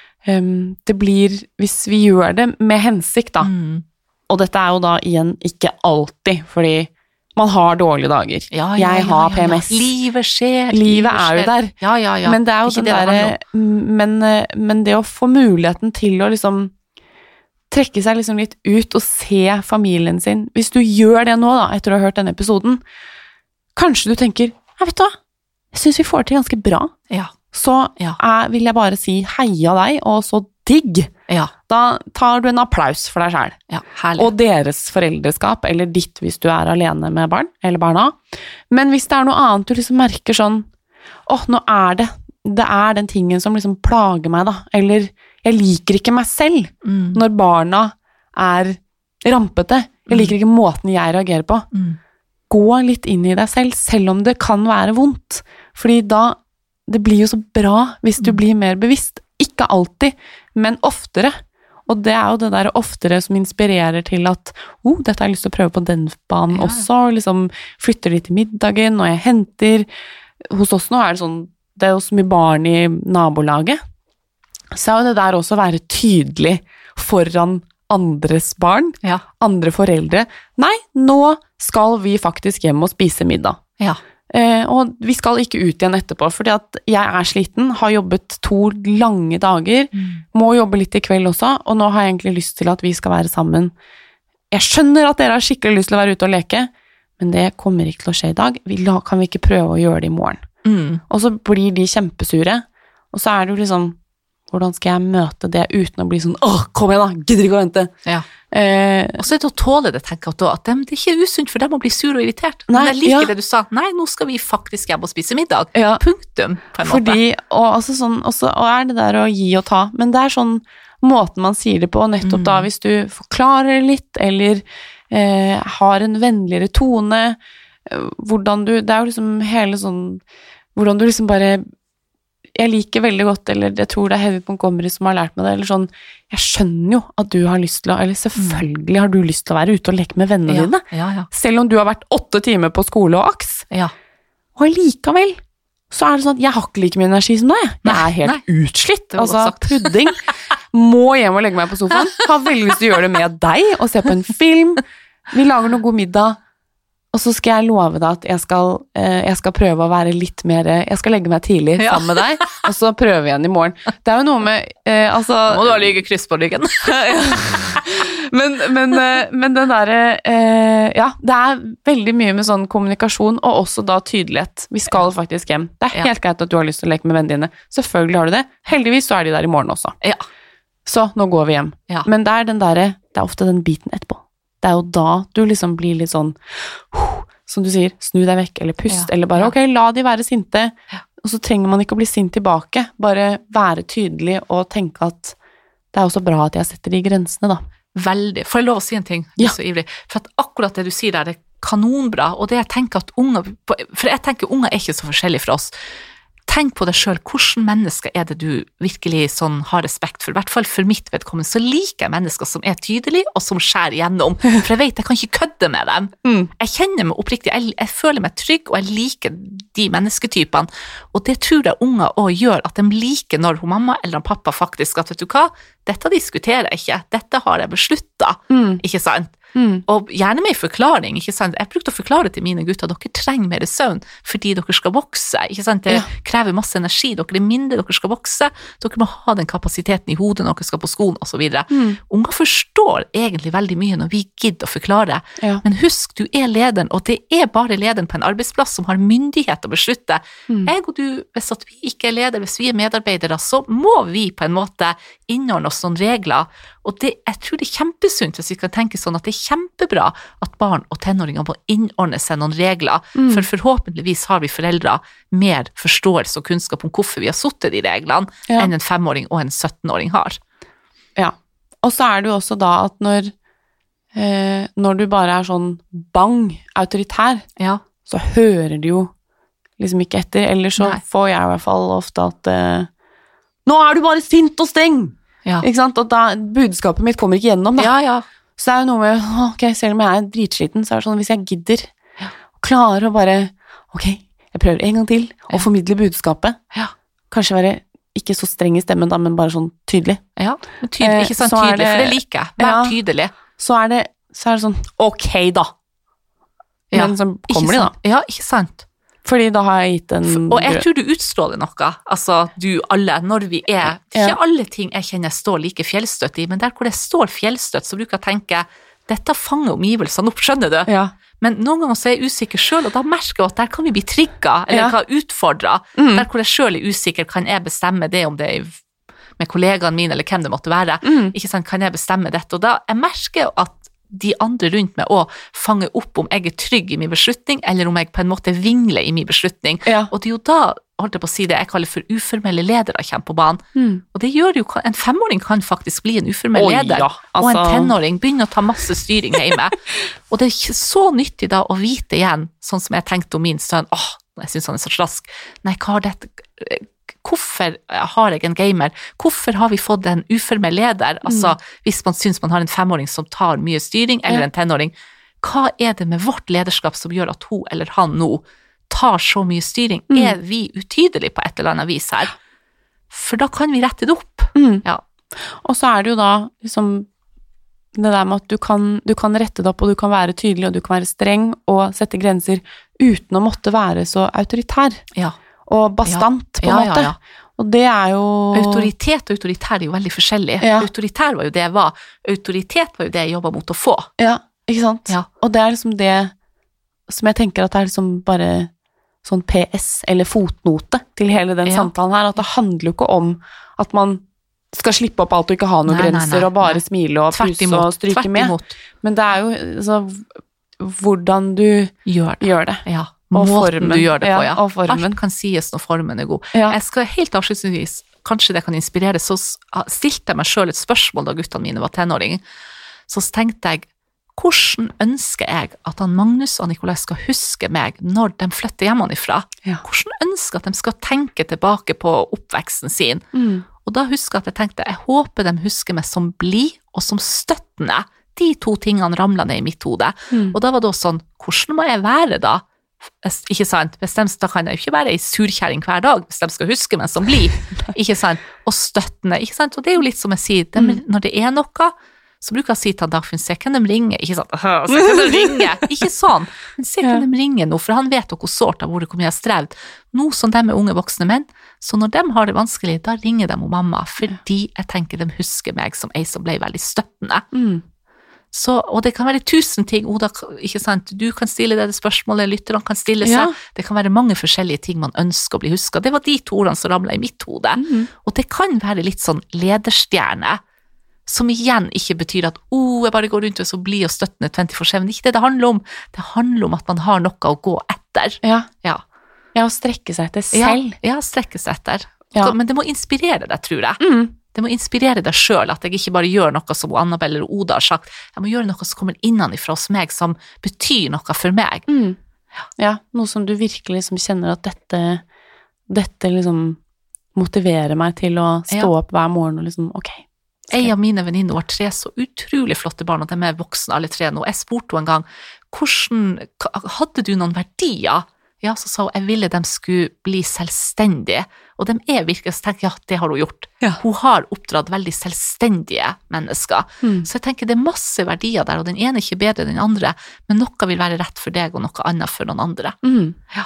Um, det blir, hvis vi gjør det med hensikt da, mm. og dette er jo da igjen ikke alltid, fordi man har dårlige dager. Ja, ja, jeg har ja, ja, P M S. Ja. Livet skjer. Livet skjer. Er jo der. Ja, ja, ja. Men det er jo den der, men, men det å få muligheten til å liksom trekke seg liksom litt ut og se familien sin. Hvis du gjør det nå da, etter å ha hørt denne episoden, kanskje du tenker, jeg vet du hva, jeg synes vi får det til ganske bra. Ja. Så ja. Er, vil jeg bare si heia deg, og så digg. Ja. Da tar du en applaus for deg selv. Ja, herlig. Og deres foreldreskap, eller ditt hvis du er alene med barn, eller barna. Men hvis det er noe annet du liksom merker sånn, åh, nå er det, det er den tingen som liksom plager meg da, eller jeg liker ikke meg selv mm. når barna er rampete. Jeg liker ikke måten jeg reagerer på. Mm. Gå litt inn i deg selv, selv om det kan være vondt. Fordi da, det blir jo så bra hvis du mm. blir mer bevisst. Ikke alltid, men oftere. Og det er jo det der oftere som inspirerer til at oh, dette har jeg lyst til å prøve på den banen ja. Også. Liksom flytter de til middagen, og jeg henter. Hos oss nå er det sånn, det er jo så mye barn i nabolaget. Så er det der også å være tydelig foran andres barn, ja. Andre foreldre. Nei, nå skal vi faktisk hjem og spise middag. Ja. Eh, og vi skal ikke ut igjen etterpå, fordi at jeg er sliten, har jobbet to lange dager, mm. må jobbe litt i kveld også, og nå har jeg egentlig lyst til at vi skal være sammen. Jeg skjønner at dere har skikkelig lyst til å være ute og leke, men det kommer ikke til å skje i dag. Vi la, kan vi ikke prøve å gjøre det i morgen? Mm. Og så blir de kjempesure, og så er det jo liksom, hvordan skal jeg møte det uten å bli sånn, åh, kom igjen da, gidder ikke å vente. Ja. Eh, og så er det å tåle det, tenker jeg, at det er ikke usunt for dem å bli sur og irritert. Nei, men jeg liker ja. det du sa, nei, nå skal vi faktisk hjem og spise middag. Ja. Punktum, på en Fordi, måte. Og, altså sånn, også, og er det der å gi og ta, men det er sånn måten man sier det på, nettopp mm. da, hvis du forklarer litt, eller eh, har en vennligere tone, hvordan du, det er jo liksom hele sånn, hvordan du liksom bare jeg liker veldig godt, eller jeg tror det er Hedvig Montgomery som har lært meg det, eller sånn, jeg skjønner jo at du har lyst til å, eller selvfølgelig har du lyst til å være ute og leke med vennene ja, dine, ja, ja. selv om du har vært åtte timer på skole og aks, ja. og likevel, så er det sånn at jeg har ikke like mye energi som deg, jeg er helt nei. utslitt, altså pudding, må hjem og legge meg på sofaen, har veldig lyst til å gjøre det med deg, og se på en film, vi lager noe god middag, og så skal jeg love deg at jeg skal, eh, jeg skal prøve å være litt mer, jeg skal legge meg tidlig ja. sammen med deg, og så prøve igjen i morgen. Det er jo noe med, eh, altså... Nå må du ha like kryss på ryggen. men, men, eh, men den der, eh, ja, det er veldig mye med sånn kommunikasjon, og også da tydelighet. Vi skal faktisk hjem. Det er helt ja. greit at du har lyst til å leke med vennene dine. Selvfølgelig har du det. Heldigvis så er de der i morgen også. Ja. Så nå går vi hjem. Ja. Men det er den der, det er ofte den biten etterpå. Det er jo da du liksom blir litt sånn, som du sier, snu deg vekk, eller pust, ja, eller bare, ja. ok, la de være sinte, ja. og så trenger man ikke å bli sint tilbake, bare være tydelig og tenke at det er også bra at jeg setter de grensene da. Veldig. Får jeg lov å si en ting? Du er så ivrig. For at akkurat det du sier der, det er kanonbra, og det jeg tenker at unger, for jeg tenker unger er ikke så forskjellige fra oss. Tenk på deg selv, hvordan mennesker er det du virkelig sånn har respekt for? I hvert fall for mitt vedkommende, så liker jeg mennesker som er tydelige og som skjærer gjennom. For jeg vet, jeg kan ikke kødde med dem. Mm. Jeg kjenner meg oppriktig, jeg, jeg føler meg trygg, og jeg liker de mennesketypene. Og det tror jeg unger også gjør, at de liker når hun mamma eller pappa faktisk, at vet du hva, dette diskuterer jeg ikke, dette har jeg besluttet, mm. ikke sant? Mm. Og gjerne med forklaring, ikke sant? Jeg brukte å forklare til mine gutter, dere trenger mer søvn fordi dere skal vokse, ikke sant? Det ja. krever masse energi, dere er mindre, dere skal vokse, dere må ha den kapasiteten i hodet når dere skal på skolen og så videre. Mm. Unger forstår egentlig veldig mye når vi gidder å forklare, ja. men husk, du er lederen, og det er bare lederen på en arbeidsplass som har myndighet å beslutte. Mm. Jeg og du, hvis at vi ikke er leder, hvis vi er medarbeidere, så må vi på en måte innordne oss noen regler, og det, jeg tror det er kjempesunt hvis vi kan tenke sånn at det er kjempebra at barn og tenåringer må innordne seg noen regler, mm. for forhåpentligvis har vi foreldre mer forståelse og kunnskap om hvorfor vi har suttet de reglene, ja. enn en femåring og en syttenåring har. Ja, og så er det jo også da at når, eh, når du bare er sånn bang, autoritær, ja. så hører du jo liksom ikke etter, eller så Nei. får jeg i hvert fall ofte at eh, nå er du bare sint og steng! Ja. Ikke sant? Og da, budskapet mitt kommer ikke gjennom da. Ja, ja. Så det er jo noe med, ok, selv om jeg er dritsliten, så er det sånn, hvis jeg gidder, ja. og klarer å bare, ok, jeg prøver en gang til, å ja. formidle budskapet, ja. kanskje være ikke så streng i stemmen da, men bare sånn tydelig. Ja, men tydelig, ikke sånn tydelig, det, for det liker jeg, vær ja, tydelig. Så er, det, så er det sånn, ok da. Men ja. så kommer de da. Ja, ikke sant. Fordi da har jeg gitt en... Og jeg tror du utstråler noe, altså du alle, når vi er, ikke ja. alle ting jeg kjenner står like fjellstøtt i, men der hvor det står fjellstøtt, så bruker jeg å tenke, dette fanger omgivelsene opp, skjønner du? Ja. Men noen ganger så er jeg usikker selv, og da merker jeg at der kan vi bli trigget, eller ja. kan utfordre. Mm. Der hvor jeg selv er usikker, kan jeg bestemme det om det er med kollegaene mine, eller hvem det måtte være. Mm. Ikke sant, kan jeg bestemme dette? Og da jeg merker at de andre rundt meg også fanger opp om jeg er trygg i min beslutning, eller om jeg på en måte vingler i min beslutning. Ja. Og det er jo da, holdt jeg på å si det, jeg kaller for uformelle ledere kommer på banen. Mm. Og det gjør jo, en femåring kan faktisk bli en uformell Oi, leder, ja, altså... og en tenåring begynner å ta masse styring hjemme. Og det er ikke så nyttig da å vite igjen, sånn som jeg tenkte om min sønn, åh, jeg synes han er så slask, nei, hva har dette... Hvorfor har jeg en gamer? Hvorfor har vi fått en uformell leder? Altså, mm. hvis man synes man har en femåring som tar mye styring, eller ja. en tenåring, hva er det med vårt lederskap som gjør at hun eller han nå tar så mye styring? Mm. Er vi utydelige på et eller annet vis her? For da kan vi rette det opp. Mm. Ja. Og så er det jo da liksom det der med at du kan, du kan rette det opp, og du kan være tydelig, og du kan være streng, og sette grenser uten å måtte være så autoritær. Ja. Og bastant, på en ja, måte. ja, ja. Og det er jo... Autoritet og autoritær er jo veldig forskjellig. Ja. Autoritær var jo det jeg var. Autoritet var jo det jeg jobbet mot å få. Ja, ikke sant? Ja. Og det er liksom det som jeg tenker at det er liksom bare sånn P S eller fotnote til hele den Ja. samtalen her, at det handler jo ikke om at man skal slippe opp alt og ikke ha noen Nei, nei, grenser nei, og bare nei. smile og Tvert puse imot, og stryke tvert med. imot. Men det er jo altså, hvordan du Gjør det. gjør det. Ja. Og Måten formen. du gjør det på, ja. Ja, og formen. Alt kan sies når formen er god. Ja. Jeg skal helt avslutningsvis, kanskje det kan inspirere, så s- stilte jeg meg selv et spørsmål da guttene mine var tenåring. Så tenkte jeg, hvordan ønsker jeg at han Magnus og Nikolai skal huske meg når de flytter hjemmefra? Ja. Hvordan ønsker at de skal tenke tilbake på oppveksten sin? Mm. Og da husker jeg at jeg tenkte, jeg håper de husker meg som blid og som støttende. De to tingene ramlet ned i mitt hode. Mm. Og da var det også sånn, hvordan må jeg være da? Ikke sant? Hvis de, da kan jeg jo ikke være ei surkjæring hver dag, hvis de skal huske meg som blid. Ikke sant? Og støttende, ikke sant? Og det er jo litt som jeg sier, de, Mm. når det er noe, så bruker jeg å si til han Dagfinn, se hvem de ringer, ikke sant? «Åh, se hvem de ringer, ikke sånn, men se hvem de ringer nå, for han vet jo hvor sårt det har vært, hvor mye jeg har strevd. Nå som de er unge voksne menn, så når de har det vanskelig, da ringer de om mamma, fordi jeg tenker de husker meg som ei som ble veldig støttende. Mm. Så, og det kan være tusen ting, Oda, ikke sant? Du kan stille deg det spørsmålet, lytterne kan stille seg, Ja. det kan være mange forskjellige ting man ønsker å bli husket. Det var de to ordene som ramlet i mitt hode. Mm. Og det kan være litt sånn lederstjerne, som igjen ikke betyr at oh, jeg bare går rundt og så blir og støttende tjuefire sju. Ikke det det handler om. Det handler om at man har noe å gå etter. Ja. Ja, ja, å strekke seg etter ja, selv. ja strekke seg etter. Ja. Men det må inspirere deg, tror jeg. Mm. Det må inspirere deg selv, at jeg ikke bare gjør noe som Annabelle eller Oda har sagt. Jeg må gjøre noe som kommer innenfra hos meg, som betyr noe for meg. Mm. Ja, noe som du virkelig liksom kjenner at dette, dette liksom motiverer meg til å stå Ja. opp hver morgen og liksom, ok. En av mine venninner har tre så utrolig flotte barn, og de er voksne alle tre nå. Jeg spurte henne en gang, hvordan, hadde du noen verdier? Ja, så sa hun, jeg ville de skulle bli selvstendige, og de er virkelig, så tenker jeg, ja, det har hun gjort. Ja. Hun har oppdratt veldig selvstendige mennesker. Mm. Så jeg tenker det er masse verdier der, og den ene er ikke bedre enn den andre, men noe vil være rett for deg, og noe annet for noen andre. Mm. Ja.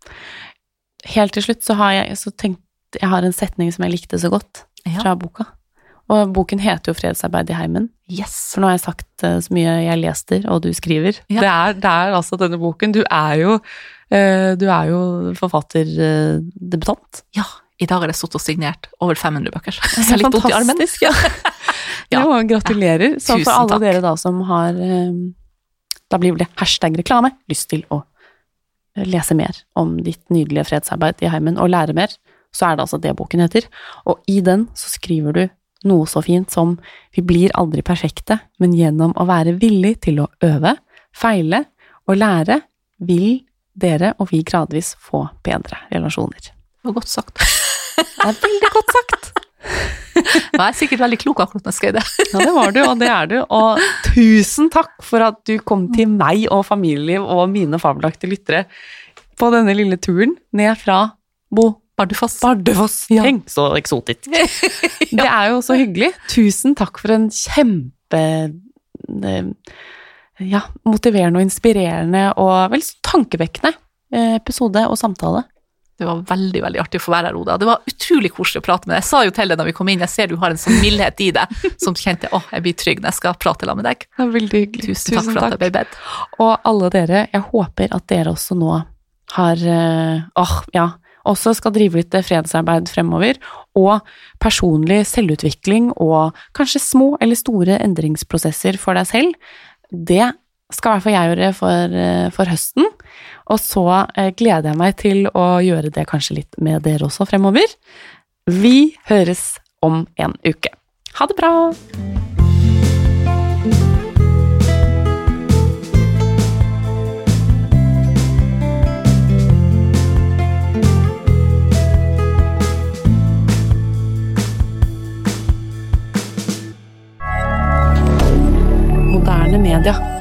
Helt til slutt så har jeg så tenkt, jeg har en setning som jeg likte så godt Ja. fra boka. Og boken heter jo Fredsarbeid i heimen. Yes. For nå har jeg sagt uh, så mye jeg leser, og du skriver. Ja. Det, er, det er altså denne boken. Du er jo, uh, du er jo forfatterdebutant. Ja, i dag har jeg stått og signert over fem hundre bøker. Så jeg er litt vondt i armen. Fantastisk, ja. Ja. Jo, gratulerer. Så Tusen for alle takk. dere da som har, um, da blir det hashtag reklame, lyst til å lese mer om ditt nydelige fredsarbeid i heimen, og lære mer, så er det altså det boken heter. Og i den så skriver du noe så fint som vi blir aldri perfekte, men gjennom å være villig til å øve, feile og lære, vil dere og vi gradvis få bedre relasjoner. Det var godt sagt. Det er veldig godt sagt. Jeg er sikkert veldig klok akkurat når jeg skrev det. Ja, det var du, og det er du. Og tusen takk for at du kom til meg og familie og mine fabelaktige lyttere på denne lille turen ned fra Bo Bardufoss. Bardufoss. Ja. Tenk, så eksotisk. Det er jo så hyggelig. Tusen takk for en kjempe eh, ja, motiverende og inspirerende og vel så tankevekkende eh, episode og samtale. Det var veldig, veldig artig å få være her, Oda. Det var utrolig koselig å prate med deg. Jeg sa jo til deg når vi kom inn, jeg ser du har en sånn mildhet i deg, som kjente, åh, jeg blir trygg når jeg skal prate sammen med deg. Det var veldig hyggelig. Tusen, takk for at jeg ble bedt. Og alle dere, jeg håper at dere også nå har, åh, uh, ja, også skal drive litt fredsarbeid fremover, og personlig selvutvikling, og kanskje små eller store endringsprosesser for deg selv. Det skal i hvert fall jeg gjøre for, uh, for høsten, og så uh, gleder jeg meg til å gjøre det kanskje litt med dere også fremover. Vi høres om en uke. Ha det bra! Moderne media.